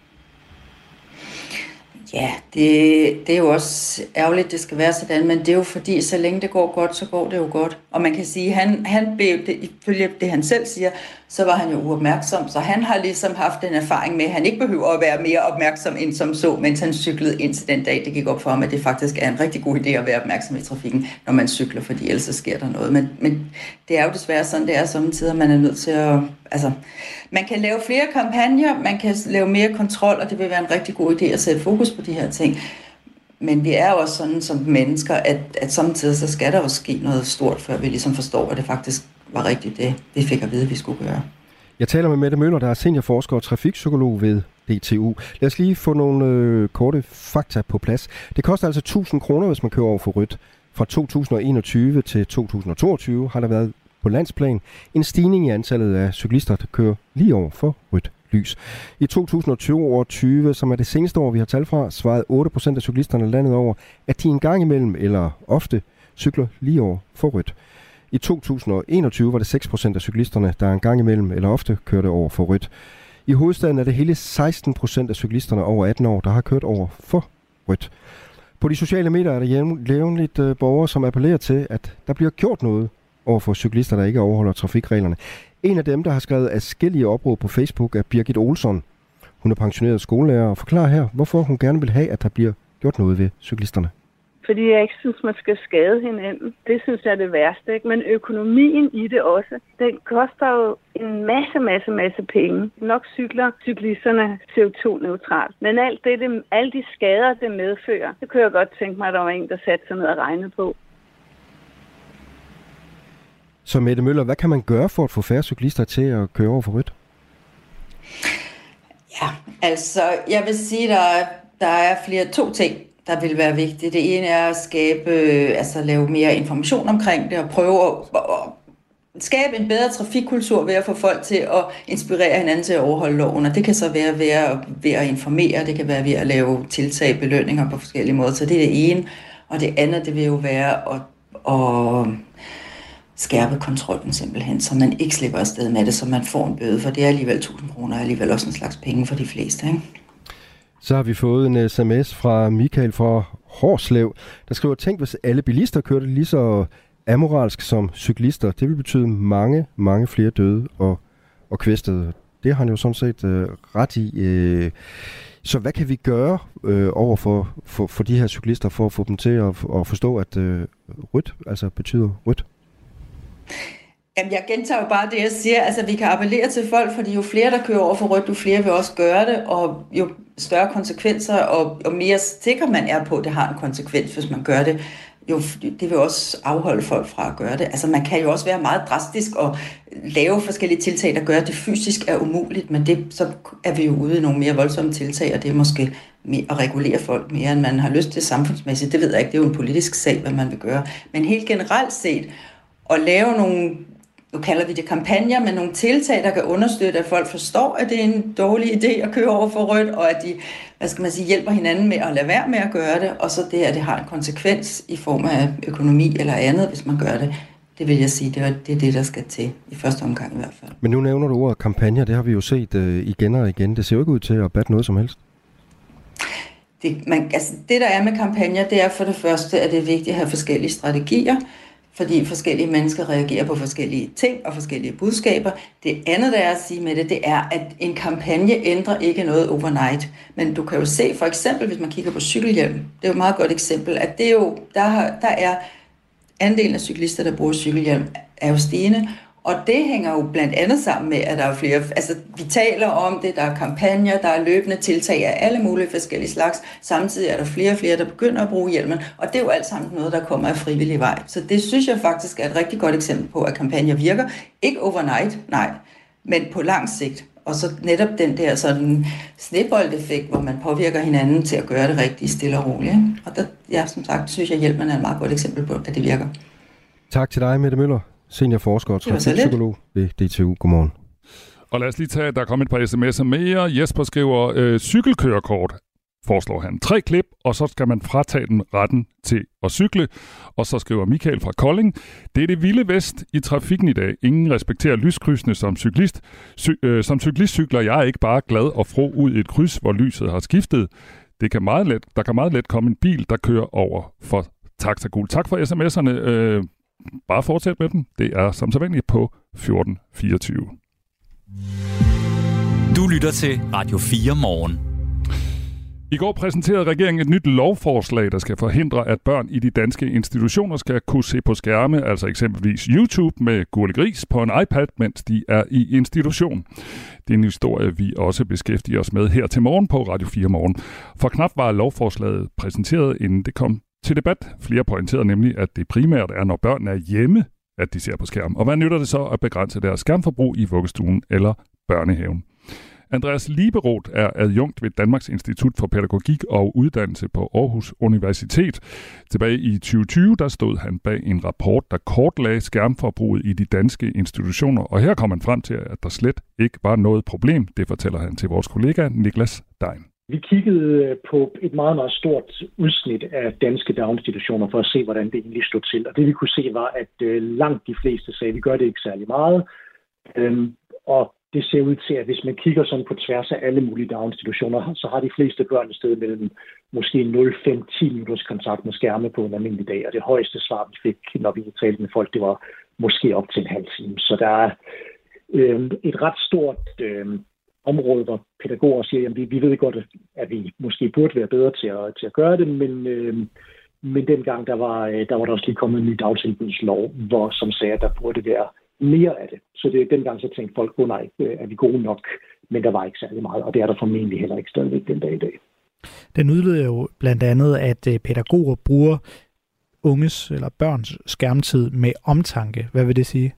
Ja, det, det er jo også ærgerligt, det skal være sådan, men det er jo fordi, så længe det går godt, så går det jo godt. Og man kan sige, han, han blev, det, ifølge det han selv siger, så var han jo uopmærksom, så han har ligesom haft en erfaring med, at han ikke behøver at være mere opmærksom end som så, mens han cyklede indtil den dag, det gik op for ham, at det faktisk er en rigtig god idé at være opmærksom i trafikken, når man cykler, fordi ellers så sker der noget. Men, men det er jo desværre sådan, det er samtidig, man er nødt til at... Altså, man kan lave flere kampagner, man kan lave mere kontrol, og det vil være en rigtig god idé at sætte fokus på de her ting. Men vi er jo også sådan som mennesker, at, at samtidig så skal der også ske noget stort, før vi ligesom forstår, at det faktisk var rigtigt det, vi fik at vide, vi skulle gøre. Jeg taler med Mette Møller, der er seniorforsker og trafikpsykolog ved D T U. Lad os lige få nogle øh, korte fakta på plads. Det koster altså tusind kroner, hvis man kører over for rødt. Fra to tusind og enogtyve til to tusind og toogtyve har der været på landsplan en stigning i antallet af cyklister, der kører lige over for rødt lys. I to tusind og tyve, som er det seneste år, vi har tal fra, svarede otte procent af cyklisterne landet over, at de en gang imellem eller ofte cykler lige over for rødt. I to tusind og enogtyve var det seks procent af cyklisterne, der en gang imellem eller ofte kørte over for rødt. I hovedstaden er det hele seksten procent af cyklisterne over atten år, der har kørt over for rødt. På de sociale medier er der jævnligt uh, borgere, som appellerer til, at der bliver gjort noget over for cyklister, der ikke overholder trafikreglerne. En af dem, der har skrevet adskillige opråb på Facebook, er Birgit Olsson. Hun er pensioneret skolelærer og forklarer her, hvorfor hun gerne vil have, at der bliver gjort noget ved cyklisterne. Fordi jeg ikke synes, man skal skade hinanden. Det synes jeg er det værste, ikke? Men økonomien i det også, den koster jo en masse, masse, masse penge. Nok cykler cyklisterne C O to neutralt. Men alt det, det, alle de skader, det medfører, det kunne jeg godt tænke mig, at der var en, der satte sig ned og regnede på. Så Mette Møller, hvad kan man gøre for at få færre cyklister til at køre over for rødt? Ja, altså jeg vil sige, der er, der er flere to ting, der vil være vigtige. Det ene er at skabe, altså lave mere information omkring det og prøve at, at skabe en bedre trafikkultur ved at få folk til at inspirere hinanden til at overholde loven. Og det kan så være ved at, ved at informere, det kan være ved at lave tiltag, belønninger på forskellige måder. Så det er det ene. Og det andet, det vil jo være at, at skærpe kontrollen simpelthen, så man ikke slipper afsted med det, så man får en bøde, for det er alligevel tusind kroner, og alligevel også en slags penge for de fleste, ikke? Så har vi fået en sms fra Michael fra Hårslev, der skriver, tænk hvis alle bilister kørte lige så amoralsk som cyklister. Det vil betyde mange, mange flere døde og, og kvæstede. Det har han jo sådan set øh, ret i. Øh. Så hvad kan vi gøre øh, over for, for, for de her cyklister, for at få dem til at, at forstå, at øh, rødt altså betyder rødt? Jamen, jeg gentager jo bare det, jeg siger. Altså, vi kan appellere til folk, fordi jo flere, der kører over for rødt, jo flere vil også gøre det, og jo større konsekvenser, og, og mere sikker man er på, at det har en konsekvens, hvis man gør det. Jo, det vil også afholde folk fra at gøre det. Altså, man kan jo også være meget drastisk og lave forskellige tiltag, der gør, at det fysisk er umuligt, men det, så er vi jo ude i nogle mere voldsomme tiltag, og det er måske at regulere folk mere, end man har lyst til samfundsmæssigt. Det ved jeg ikke, det er jo en politisk sag, hvad man vil gøre. Men helt generelt set, at lave nogle, nu kalder vi det kampagner, men nogle tiltag, der kan understøtte, at folk forstår, at det er en dårlig idé at køre over for rødt, og at de, hvad skal man sige, hjælper hinanden med at lade være med at gøre det, og så det, at det har en konsekvens i form af økonomi eller andet, hvis man gør det. Det vil jeg sige, det er det, er det der skal til, i første omgang i hvert fald. Men nu nævner du ordet kampagner, det har vi jo set uh, igen og igen. Det ser jo ikke ud til at batte noget som helst. Det, man, altså, det, der er med kampagner, det er for det første, at det er vigtigt at have forskellige strategier, fordi forskellige mennesker reagerer på forskellige ting og forskellige budskaber. Det andet, der er at sige med det, det er, at en kampagne ændrer ikke noget overnight. Men du kan jo se, for eksempel, hvis man kigger på cykelhjelm, det er jo et meget godt eksempel, at det er jo, der, har, der er andelen af cyklister, der bruger cykelhjelm, er jo stigende, Og det hænger jo blandt andet sammen med, at der er flere, altså vi taler om det, der er kampagner, der er løbende tiltag af alle mulige forskellige slags. Samtidig er der flere og flere, der begynder at bruge hjelmen, og det er jo alt sammen noget, der kommer af frivillig vej. Så det synes jeg faktisk er et rigtig godt eksempel på, at kampagner virker. Ikke overnight, nej, men på lang sigt. Og så netop den der sådan sneboldeffekt, hvor man påvirker hinanden til at gøre det rigtige stille og roligt. Ikke? Og der, ja, som sagt, synes jeg, at hjelmen er et meget godt eksempel på, at det virker. Tak til dig, Mette Møller, seniorforsker og trafikpsykolog ved D T U. Godmorgen. Og lad os lige tage, at der er kommet et par sms'er mere. Jesper skriver, øh, cykelkørekort, foreslår han. Tre klip, og så skal man fratage den retten til at cykle. Og så skriver Michael fra Kolding, det er det vilde vest i trafikken i dag. Ingen respekterer lyskrydsene som cyklist. Cy- øh, som cyklist cykler jeg ikke bare glad og fro ud i et kryds, hvor lyset har skiftet. Det kan meget let, der kan meget let komme en bil, der kører over for taxagul. Tak for sms'erne. Øh, bare fortsæt med dem. Det er som sædvanligt på fjorten fireogtyve. Du lytter til Radio fire Morgen. I går præsenterede regeringen et nyt lovforslag, der skal forhindre, at børn i de danske institutioner skal kunne se på skærme, altså eksempelvis YouTube med Gurli Gris på en iPad, mens de er i institution. Det er en historie, vi også beskæftiger os med her til morgen på Radio fire Morgen. For knap var lovforslaget præsenteret, inden det kom til debat. Flere pointerede nemlig, at det primært er, når børn er hjemme, at de ser på skærm. Og hvad nytter det så at begrænse deres skærmforbrug i vuggestuen eller børnehaven? Andreas Lieberoth er adjunkt ved Danmarks Institut for Pædagogik og Uddannelse på Aarhus Universitet. Tilbage i tyve tyve der stod han bag en rapport, der kortlagde skærmforbruget i de danske institutioner. Og her kom han frem til, at der slet ikke var noget problem. Det fortæller han til vores kollega Niklas Dein. Vi kiggede på et meget, meget stort udsnit af danske daginstitutioner for at se, hvordan det egentlig stod til. Og det vi kunne se var, at langt de fleste sagde, at vi gør det ikke særlig meget. Og det ser ud til, at hvis man kigger sådan på tværs af alle mulige daginstitutioner, så har de fleste børn et sted mellem måske nul, fem, ti minutters kontakt med skærme på en almindelig dag. Og det højeste svar, vi fik, når vi talte med folk, det var måske op til en halv time. Så der er øh, et ret stort øh, område, hvor pædagoger siger, at vi, vi ved godt, at vi måske burde være bedre til at, til at gøre det, men, øh, men dengang der var, der var der også lige kommet en ny dagtilbudslov, hvor, som sagde, at der burde være mere af det. Så det er dengang, så tænkte folk, oh nej, er vi gode nok? Men der var ikke særlig meget, og det er der formentlig heller ikke stadigvæk den dag i dag. Den udleder jo blandt andet, at pædagoger bruger unges eller børns skærmtid med omtanke. Hvad vil det sige?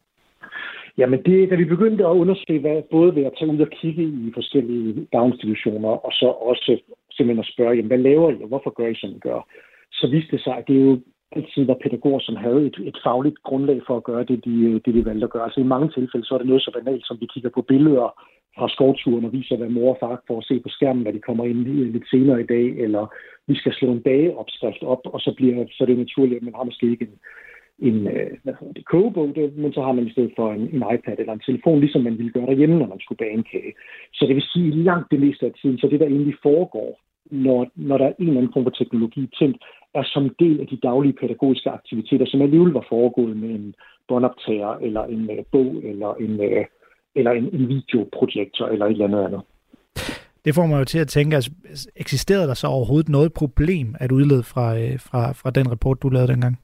Jamen, det, da vi begyndte at undersøge, hvad, både ved at tage ud og kigge i forskellige daginstitutioner, og så også simpelthen at spørge, jamen, hvad laver I, og hvorfor gør I, som I gør? Så viste det sig, at det jo altid var pædagoger, som havde et, et fagligt grundlag for at gøre det de, det, de valgte at gøre. Altså i mange tilfælde, så er det noget så banalt, som vi kigger på billeder fra skovturen og viser, hvad mor og far får at se på skærmen, når de kommer ind lidt senere i dag, eller vi skal slå en bageopskrift op, og så bliver så er det naturligt, at man har måske ikke en, en hvad hedder det, kogebog, men så har man i stedet for en, en iPad eller en telefon, ligesom man ville gøre derhjemme, når man skulle bage en kage. Så det vil sige, langt det meste af tiden, så det der egentlig foregår, når, når der er en eller anden form for teknologi tænkt, er som del af de daglige pædagogiske aktiviteter, som alligevel var foregået med en båndoptager, eller en uh, bog, eller en, uh, eller en, en videoprojektor, eller et eller andet andet. Det får mig jo til at tænke, altså, eksisterede der så overhovedet noget problem at udlede fra, fra, fra den rapport, du lavede dengang?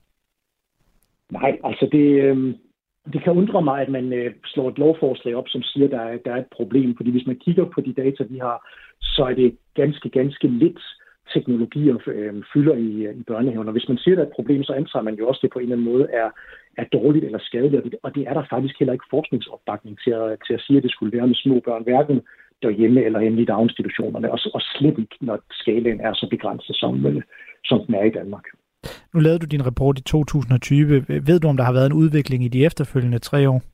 Nej, altså det, øh, det kan undre mig, at man øh, slår et lovforslag op, som siger, at der er, der er et problem. Fordi hvis man kigger på de data, vi har, så er det ganske, ganske lidt teknologier øh, fylder i, i børnehaven. Og hvis man siger, at der er et problem, så antager man jo også, at det på en eller anden måde er, er dårligt eller skadeligt. Og det er der faktisk heller ikke forskningsopbakning til at, til at sige, at det skulle være med små børn, hverken derhjemme eller hjemme i daginstitutionerne. Og, og slet ikke, når skalaen er så begrænset, som, øh, som den er i Danmark. Nu lavede du din rapport i to tusind og tyve. Ved du, om der har været en udvikling i de efterfølgende tre år?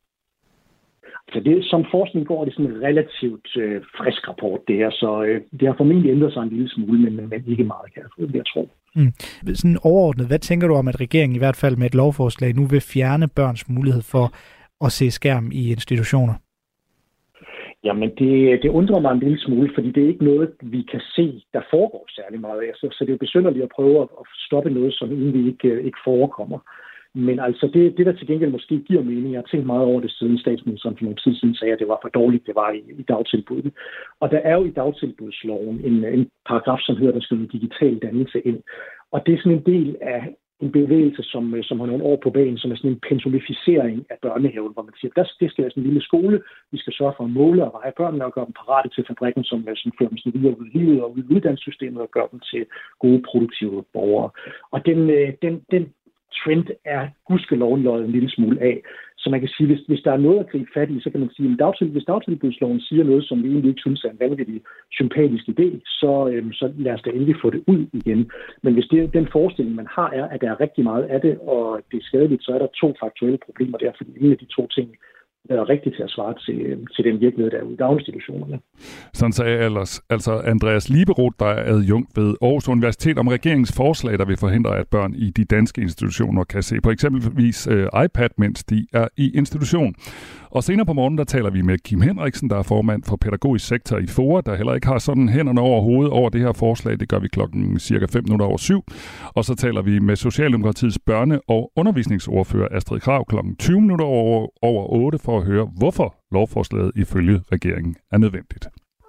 Så det, som forskning går, det er sådan en relativt øh, frisk rapport, det her, så øh, det har formentlig ændret sig en lille smule, men, men ikke meget, kan jeg, jeg tro. Mm. Sådan overordnet, hvad tænker du om, at regeringen i hvert fald med et lovforslag nu vil fjerne børns mulighed for at se skærm i institutioner? Jamen, det, det undrer mig en lille smule, fordi det er ikke noget, vi kan se, der foregår særlig meget af. Så, så det er jo besynderligt at prøve at, at stoppe noget, som egentlig ikke, ikke forekommer. Men altså, det, det der til gengæld måske giver mening, jeg har tænkt meget over det siden statsministeren for nogle tid siden sagde, at det var for dårligt, det var i, i dagtilbuddet. Og der er jo i dagtilbudsloven en, en paragraf, som hedder, der skal en digital dannelse ind. Og det er sådan en del af en bevægelse, som, som har nogle år på banen, som er sådan en pensumificering af børnehaven, hvor man siger, at det skal være sådan en lille skole, vi skal sørge for at måle og veje børnene og gøre dem parate til fabrikken, som, som fører dem sådan videre ud i livet og ud i uddannelsessystemet og gør dem til gode, produktive borgere. Og den, den, den trend er gudskelov løjet en lille smule af. Så man kan sige, hvis, hvis der er noget at gribe fat i, så kan man sige, at dagtil, hvis dagtilbudsloven siger noget, som vi egentlig ikke synes er en vanvittig sympatisk idé, så, øhm, så lad os da endelig få det ud igen. Men hvis det, den forestilling, man har, er, at der er rigtig meget af det, og det er skadeligt, så er der to faktuelle problemer der, fordi en af de to ting er rigtigt til at svare til, til den virkelighed, der er ude i daginstitutionerne. Sådan sagde ellers, altså Andreas Lieberoth, der er adjunkt ved Aarhus Universitet, om regeringens forslag, der vil forhindre, at børn i de danske institutioner kan se på eksempelvis øh, iPad, mens de er i institution. Og senere på morgenen, der taler vi med Kim Henriksen, der er formand for pædagogisk sektor i FOA, der heller ikke har sådan hænderne over hovedet over det her forslag. Det gør vi klokken cirka fem minutter over syv. Og så taler vi med Socialdemokratiets børne- og undervisningsordfører Astrid Krag klokken tyve minutter over, over otte for at høre, hvorfor lovforslaget ifølge regeringen er nødvendigt.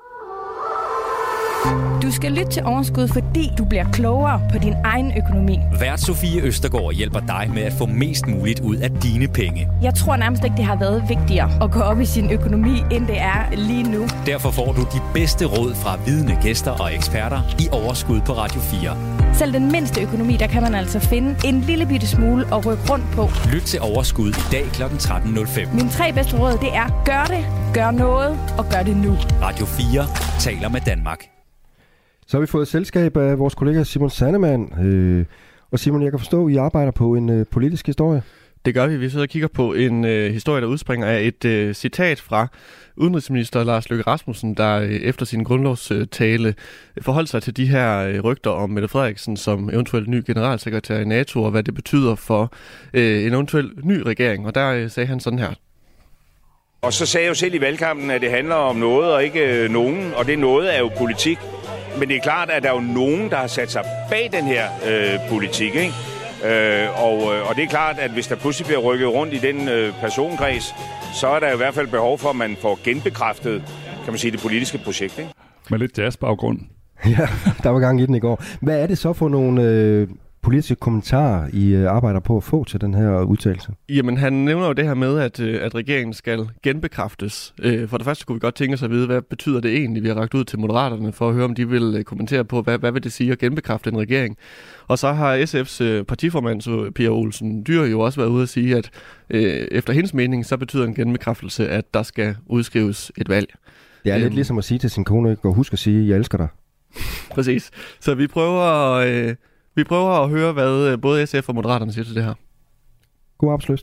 Du skal lytte til Overskud, fordi du bliver klogere på din egen økonomi. Vært Sofie Østergaard hjælper dig med at få mest muligt ud af dine penge. Jeg tror nærmest ikke, det har været vigtigere at gå op i sin økonomi, end det er lige nu. Derfor får du de bedste råd fra vidne gæster og eksperter i Overskud på Radio fire. Selv den mindste økonomi, der kan man altså finde en lille bitte smule at rykke rundt på. Lyt til Overskud i dag klokken tretten nul fem. Mine tre bedste råd, det er gør det, gør noget og gør det nu. Radio fire taler med Danmark. Så har vi fået selskab af vores kollega Simon Sandemann. Øh, og Simon, jeg kan forstå, at I arbejder på en øh, politisk historie. Det gør vi. Vi sidder og kigger på en øh, historie, der udspringer af et øh, citat fra udenrigsminister Lars Løkke Rasmussen, der øh, efter sin grundlovstale øh, forholdt sig til de her øh, rygter om Mette Frederiksen som eventuelt ny generalsekretær i NATO, og hvad det betyder for øh, en eventuel ny regering. Og der øh, sagde han sådan her. Og så sagde jeg jo selv i valgkampen, at det handler om noget og ikke øh, nogen, og det noget er jo politik. Men det er klart, at der er jo nogen, der har sat sig bag den her øh, politik, ikke? Øh, og, og det er klart, at hvis der pludselig bliver rykket rundt i den øh, personkreds, så er der i hvert fald behov for, at man får genbekræftet, kan man sige, det politiske projekt, ikke? Med lidt jazzbaggrund. Ja, der var gang i den i går. Hvad er det så for nogle øh, politiske kommentarer, I øh, arbejder på at få til den her udtalelse? Jamen, han nævner jo det her med, at, øh, at regeringen skal genbekræftes. Øh, for det første kunne vi godt tænke os at vide, hvad betyder det egentlig? Vi har rakt ud til Moderaterne for at høre, om de vil øh, kommentere på, hvad, hvad vil det sige at genbekræfte en regering? Og så har S F's øh, partiformand, så Pia Olsen Dyhr, jo også været ude at sige, at øh, efter hendes mening, så betyder en genbekræftelse, at der skal udskrives et valg. Det er lidt øhm. ligesom at sige til sin kone, ikke? Og husk at sige, at jeg elsker dig. Præcis. Så vi prøver at... Øh, Vi prøver at høre, hvad både S F og Moderaterne siger til det her. God arbejdslyst.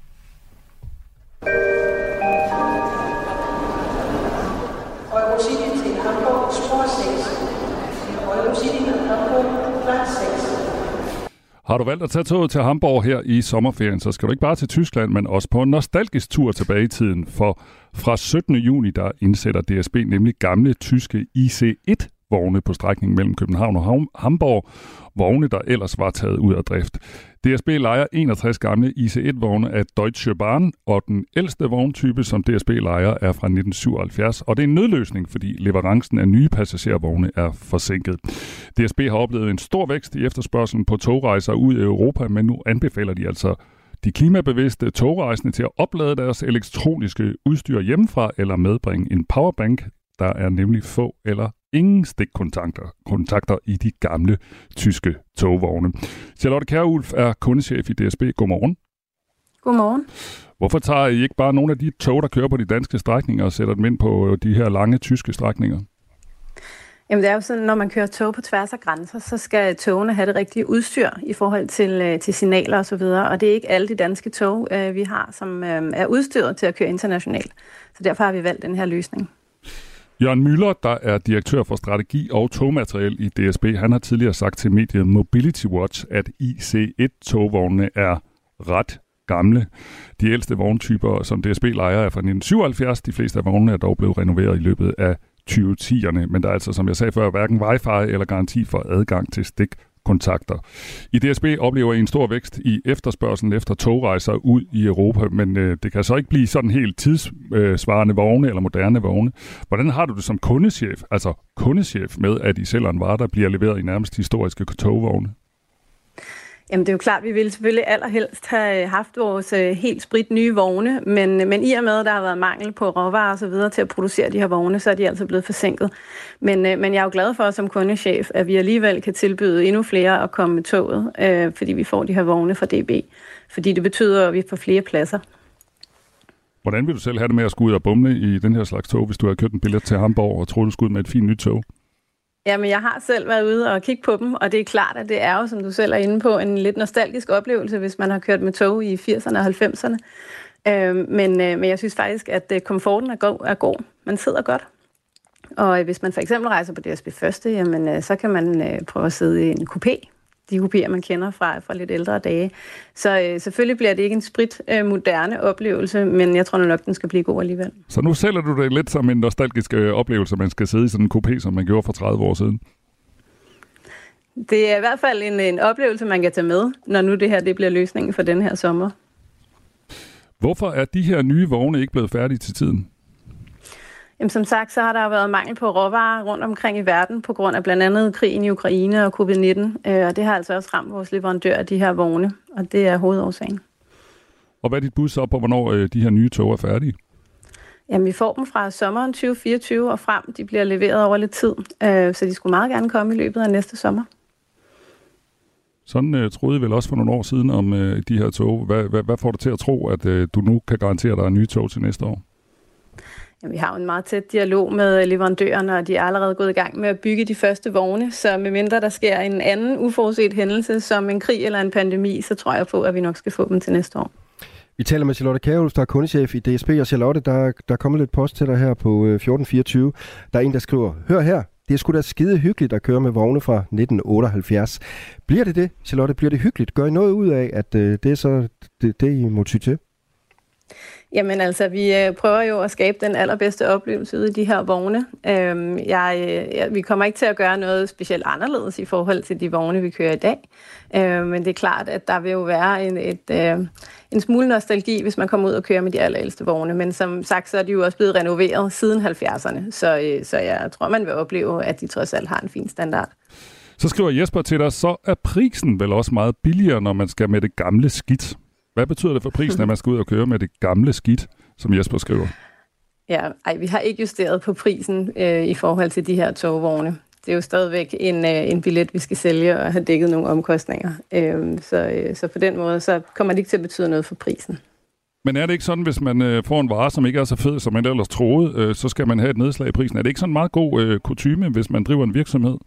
Har du valgt at tage toget til Hamburg her i sommerferien, så skal du ikke bare til Tyskland, men også på en nostalgisk tur tilbage i tiden. For fra syttende juni, der indsætter D S B nemlig gamle tyske I C et vogne på strækningen mellem København og Hamburg. Vogne, der ellers var taget ud af drift. D S B lejer enogtres gamle I C et vogne af Deutsche Bahn, og den ældste vogntype, som D S B lejer, er fra nitten syvoghalvfjerds. Og det er en nødløsning, fordi leverancen af nye passagervogne er forsinket. D S B har oplevet en stor vækst i efterspørgselen på togrejser ud i Europa, men nu anbefaler de altså de klimabevidste togrejsende til at oplade deres elektroniske udstyr hjemmefra eller medbringe en powerbank. Der er nemlig få eller ingen stikkontakter kontakter i de gamle tyske togvogne. Charlotte Kjærulf er kundechef i D S B. Godmorgen. Godmorgen. Hvorfor tager I ikke bare nogle af de tog, der kører på de danske strækninger, og sætter dem ind på de her lange tyske strækninger? Jamen det er jo sådan, når man kører tog på tværs af grænser, så skal togene have det rigtige udstyr i forhold til, til signaler osv., og, og det er ikke alle de danske tog, øh, vi har, som øh, er udstyret til at køre internationalt. Så derfor har vi valgt den her løsning. Jørgen Müller, der er direktør for strategi og togmateriel i D S B, han har tidligere sagt til mediet Mobility Watch, at I C et-togvognene er ret gamle. De ældste vogntyper, som D S B lejer, er fra nitten syvoghalvfjerds. De fleste af vognene er dog blevet renoveret i løbet af tyve tierne, men der er altså, som jeg sagde før, hverken wifi eller garanti for adgang til stikkontakter. I D S B oplever I en stor vækst i efterspørgselen efter togrejser ud i Europa, men øh, det kan så ikke blive sådan helt tidssvarende vogne eller moderne vogne. Hvordan har du det som kundechef, altså kundechef med, at I sælger en vare, der bliver leveret i nærmest historiske togvogne? Jamen det er jo klart, at vi ville selvfølgelig allerhelst have haft vores helt sprit nye vogne, men, men i og med, at der har været mangel på råvarer og så videre til at producere de her vogne, så er de altså blevet forsinket. Men, men jeg er jo glad for som kundechef, at vi alligevel kan tilbyde endnu flere at komme med toget, øh, fordi vi får de her vogne fra D B. Fordi det betyder, at vi får flere pladser. Hvordan vil du selv have det med at skulle ud og bumle i den her slags tog, hvis du havde købt en billet til Hamburg og troede, du skulle ud med et fint nyt tog? Jamen, jeg har selv været ude og kigge på dem, og det er klart, at det er jo, som du selv er inde på, en lidt nostalgisk oplevelse, hvis man har kørt med tog i firserne og halvfemserne. Øh, men, øh, men jeg synes faktisk, at komforten er god, er god. Man sidder godt. Og hvis man for eksempel rejser på D S B første, jamen, øh, så kan man øh, prøve at sidde i en coupé. De kopier, man kender fra, fra lidt ældre dage. Så øh, selvfølgelig bliver det ikke en sprit øh, moderne oplevelse, men jeg tror nok, den skal blive god alligevel. Så nu sælger du det lidt som en nostalgisk øh, oplevelse, man skal sidde i sådan en coupé, som man gjorde for tredive år siden? Det er i hvert fald en, en oplevelse, man kan tage med, når nu det her det bliver løsningen for den her sommer. Hvorfor er de her nye vogne ikke blevet færdige til tiden? Jamen, som sagt, så har der været mangel på råvarer rundt omkring i verden på grund af blandt andet krigen i Ukraine og covid nitten. Og det har altså også ramt vores leverandør af de her vogne, og det er hovedårsagen. Og hvad er dit bud så på, hvornår de her nye tog er færdige? Jamen, vi får dem fra sommeren tyve fireogtyve og frem. De bliver leveret over lidt tid, så de skulle meget gerne komme i løbet af næste sommer. Sådan uh, troede I vel også for nogle år siden om uh, de her tog. Hvad, hvad, hvad får dig til at tro, at uh, du nu kan garantere, at der er nye tog til næste år? Ja, vi har jo en meget tæt dialog med leverandørerne, og de er allerede gået i gang med at bygge de første vogne. Så medmindre der sker en anden uforudset hændelse, som en krig eller en pandemi, så tror jeg på, at vi nok skal få dem til næste år. Vi taler med Charlotte Kjærulff, der er kundechef i D S B, og Charlotte, der, der er kommet lidt post til dig her på fjorten fireogtyve. Der er en, der skriver, hør her, det er sgu da skide hyggeligt at køre med vogne fra nitten otteoghalvfjerds. Bliver det det, Charlotte? Bliver det hyggeligt? Gør I noget ud af, at øh, det er så det, det I må ty til? Jamen altså, vi øh, prøver jo at skabe den allerbedste oplevelse ude i de her vogne. Øhm, jeg, jeg, vi kommer ikke til at gøre noget specielt anderledes i forhold til de vogne, vi kører i dag. Øh, men det er klart, at der vil jo være en, et, øh, en smule nostalgi, hvis man kommer ud og kører med de allerældste vogne. Men som sagt, så er de jo også blevet renoveret siden halvfjerdserne. Så, øh, så jeg tror, man vil opleve, at de trods alt har en fin standard. Så skriver Jesper til dig, så er prisen vel også meget billigere, når man skal med det gamle skidt. Hvad betyder det for prisen, at man skal ud og køre med det gamle skidt, som Jesper skriver? Ja, ej, vi har ikke justeret på prisen øh, i forhold til de her togvogne. Det er jo stadigvæk en, øh, en billet, vi skal sælge og have dækket nogle omkostninger. Øh, så, øh, så på den måde, så kommer det ikke til at betyde noget for prisen. Men er det ikke sådan, hvis man øh, får en vare, som ikke er så fed, som man ellers troede, øh, så skal man have et nedslag i prisen? Er det ikke sådan en meget god øh, kutyme, hvis man driver en virksomhed?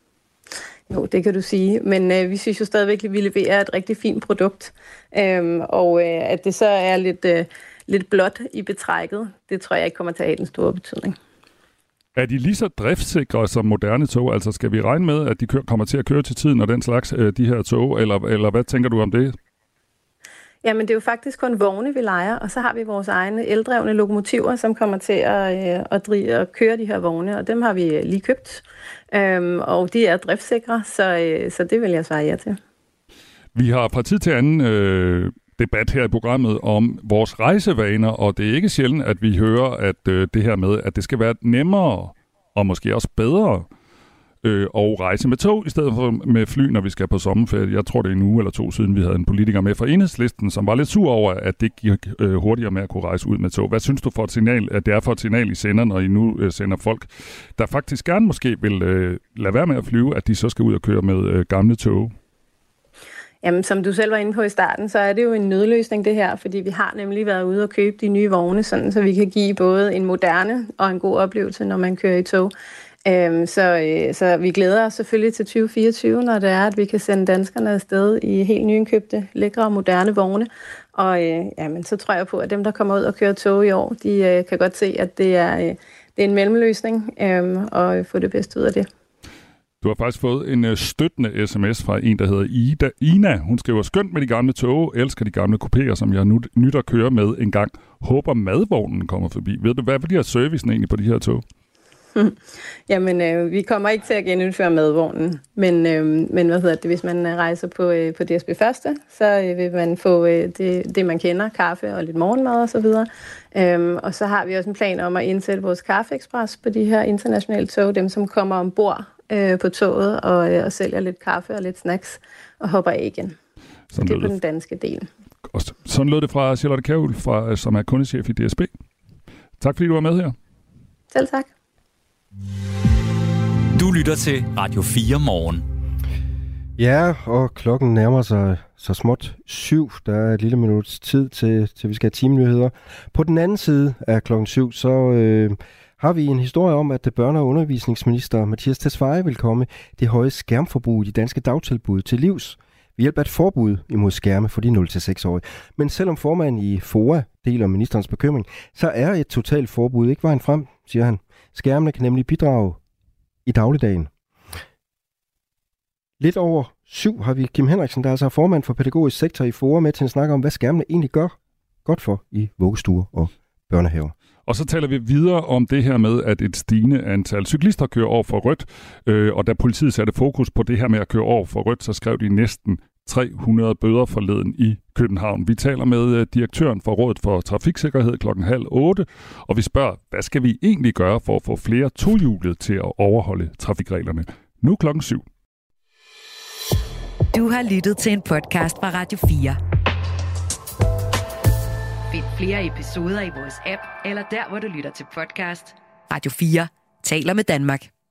Jo, det kan du sige, men øh, vi synes jo stadigvæk, at vi leverer et rigtig fint produkt, øhm, og øh, at det så er lidt, øh, lidt blåt i betrækket, det tror jeg ikke kommer til at have den store betydning. Er de lige så driftsikre som moderne tog? Altså skal vi regne med, at de kører, kommer til at køre til tiden og den slags, øh, de her tog, eller, eller hvad tænker du om det? Jamen, det er jo faktisk kun vogne, vi lejer, og så har vi vores egne eldrevne lokomotiver, som kommer til at, øh, at, drive, at køre de her vogne, og dem har vi lige købt. Øhm, og de er driftsikre, så, øh, så det vil jeg svare ja til. Vi har fra tid til anden øh, debat her i programmet om vores rejsevaner, og det er ikke sjældent, at vi hører at øh, det her med, at det skal være nemmere og måske også bedre øh, at rejse med tog, i stedet for med fly, når vi skal på sommerferie. Jeg tror, det er en uge eller to siden, vi havde en politiker med fra Enhedslisten, som var lidt sur over, at det gik øh, hurtigere med at kunne rejse ud med tog. Hvad synes du for et signal, at det er for et signal, I sender, når I nu øh, sender folk, der faktisk gerne måske vil øh, lade være med at flyve, at de så skal ud og køre med øh, gamle tog? Jamen, som du selv var inde på i starten, så er det jo en nødløsning det her, fordi vi har nemlig været ude og købe de nye vogne, sådan, så vi kan give både en moderne og en god oplevelse, når man kører i tog. Øhm, så, øh, så vi glæder os selvfølgelig til tyve fireogtyve, når det er, at vi kan sende danskerne afsted i helt nyindkøbte, lækre og moderne vogne. Og øh, jamen, så tror jeg på, at dem, der kommer ud og kører tog i år, de øh, kan godt se, at det er, øh, det er en mellemløsning, øh, og få det bedste ud af det. Du har faktisk fået en uh, støttende sms fra en, der hedder Ida. Ina. Hun skriver, skønt med de gamle tog, elsker de gamle kupéer, som jeg nu nyt at køre med en gang. Håber madvognen kommer forbi. Ved du, hvad bliver servicen egentlig på de her tog? Jamen, øh, vi kommer ikke til at genindføre madvognen, men, øh, men hvad hedder det, hvis man rejser på, øh, på D S B første, så øh, vil man få øh, det, det, man kender, kaffe og lidt morgenmad og så videre. Øhm, og så har vi også en plan om at indsætte vores kaffeekspres på de her internationale tog, dem som kommer ombord øh, på toget og, øh, og sælger lidt kaffe og lidt snacks og hopper af igen. Sådan det er på den danske del. Godt. Sådan lød det fra Charlotte Kjærhul, fra, som er kundechef i D S B. Tak fordi du var med her. Selv tak. Du lytter til Radio fire morgen. Ja, og klokken nærmer sig så småt syv. Der er et lille minuts tid til, til vi skal have timenyheder. På den anden side af klokken syv, så øh, har vi en historie om, at børne- og undervisningsminister Mattias Tesfaye vil komme det høje skærmforbrug i de danske dagtilbud til livs ved hjælp af et forbud imod skærme for de nul til seks-årige. Men selvom formanden i FOA deler ministerens bekymring, så er et totalt forbud ikke vejen frem, siger han. Skærmene kan nemlig bidrage i dagligdagen. Lidt over syv har vi Kim Henriksen, der altså er formand for pædagogisk sektor i FOA, med til at snakke om, hvad skærmene egentlig gør godt for i vuggestuer og børnehaver. Og så taler vi videre om det her med, at et stigende antal cyklister kører over for rødt. Øh, og da politiet satte fokus på det her med at køre over for rødt, så skrev de næsten tre hundrede bøder forleden i København. Vi taler med direktøren for Rådet for Trafiksikkerhed klokken halv otte, og vi spørger, hvad skal vi egentlig gøre for at få flere tohjulede til at overholde trafikreglerne? Nu klokken syv. Du har lyttet til en podcast fra Radio fire. Find flere episoder i vores app, eller der, hvor du lytter til podcast. Radio fire taler med Danmark.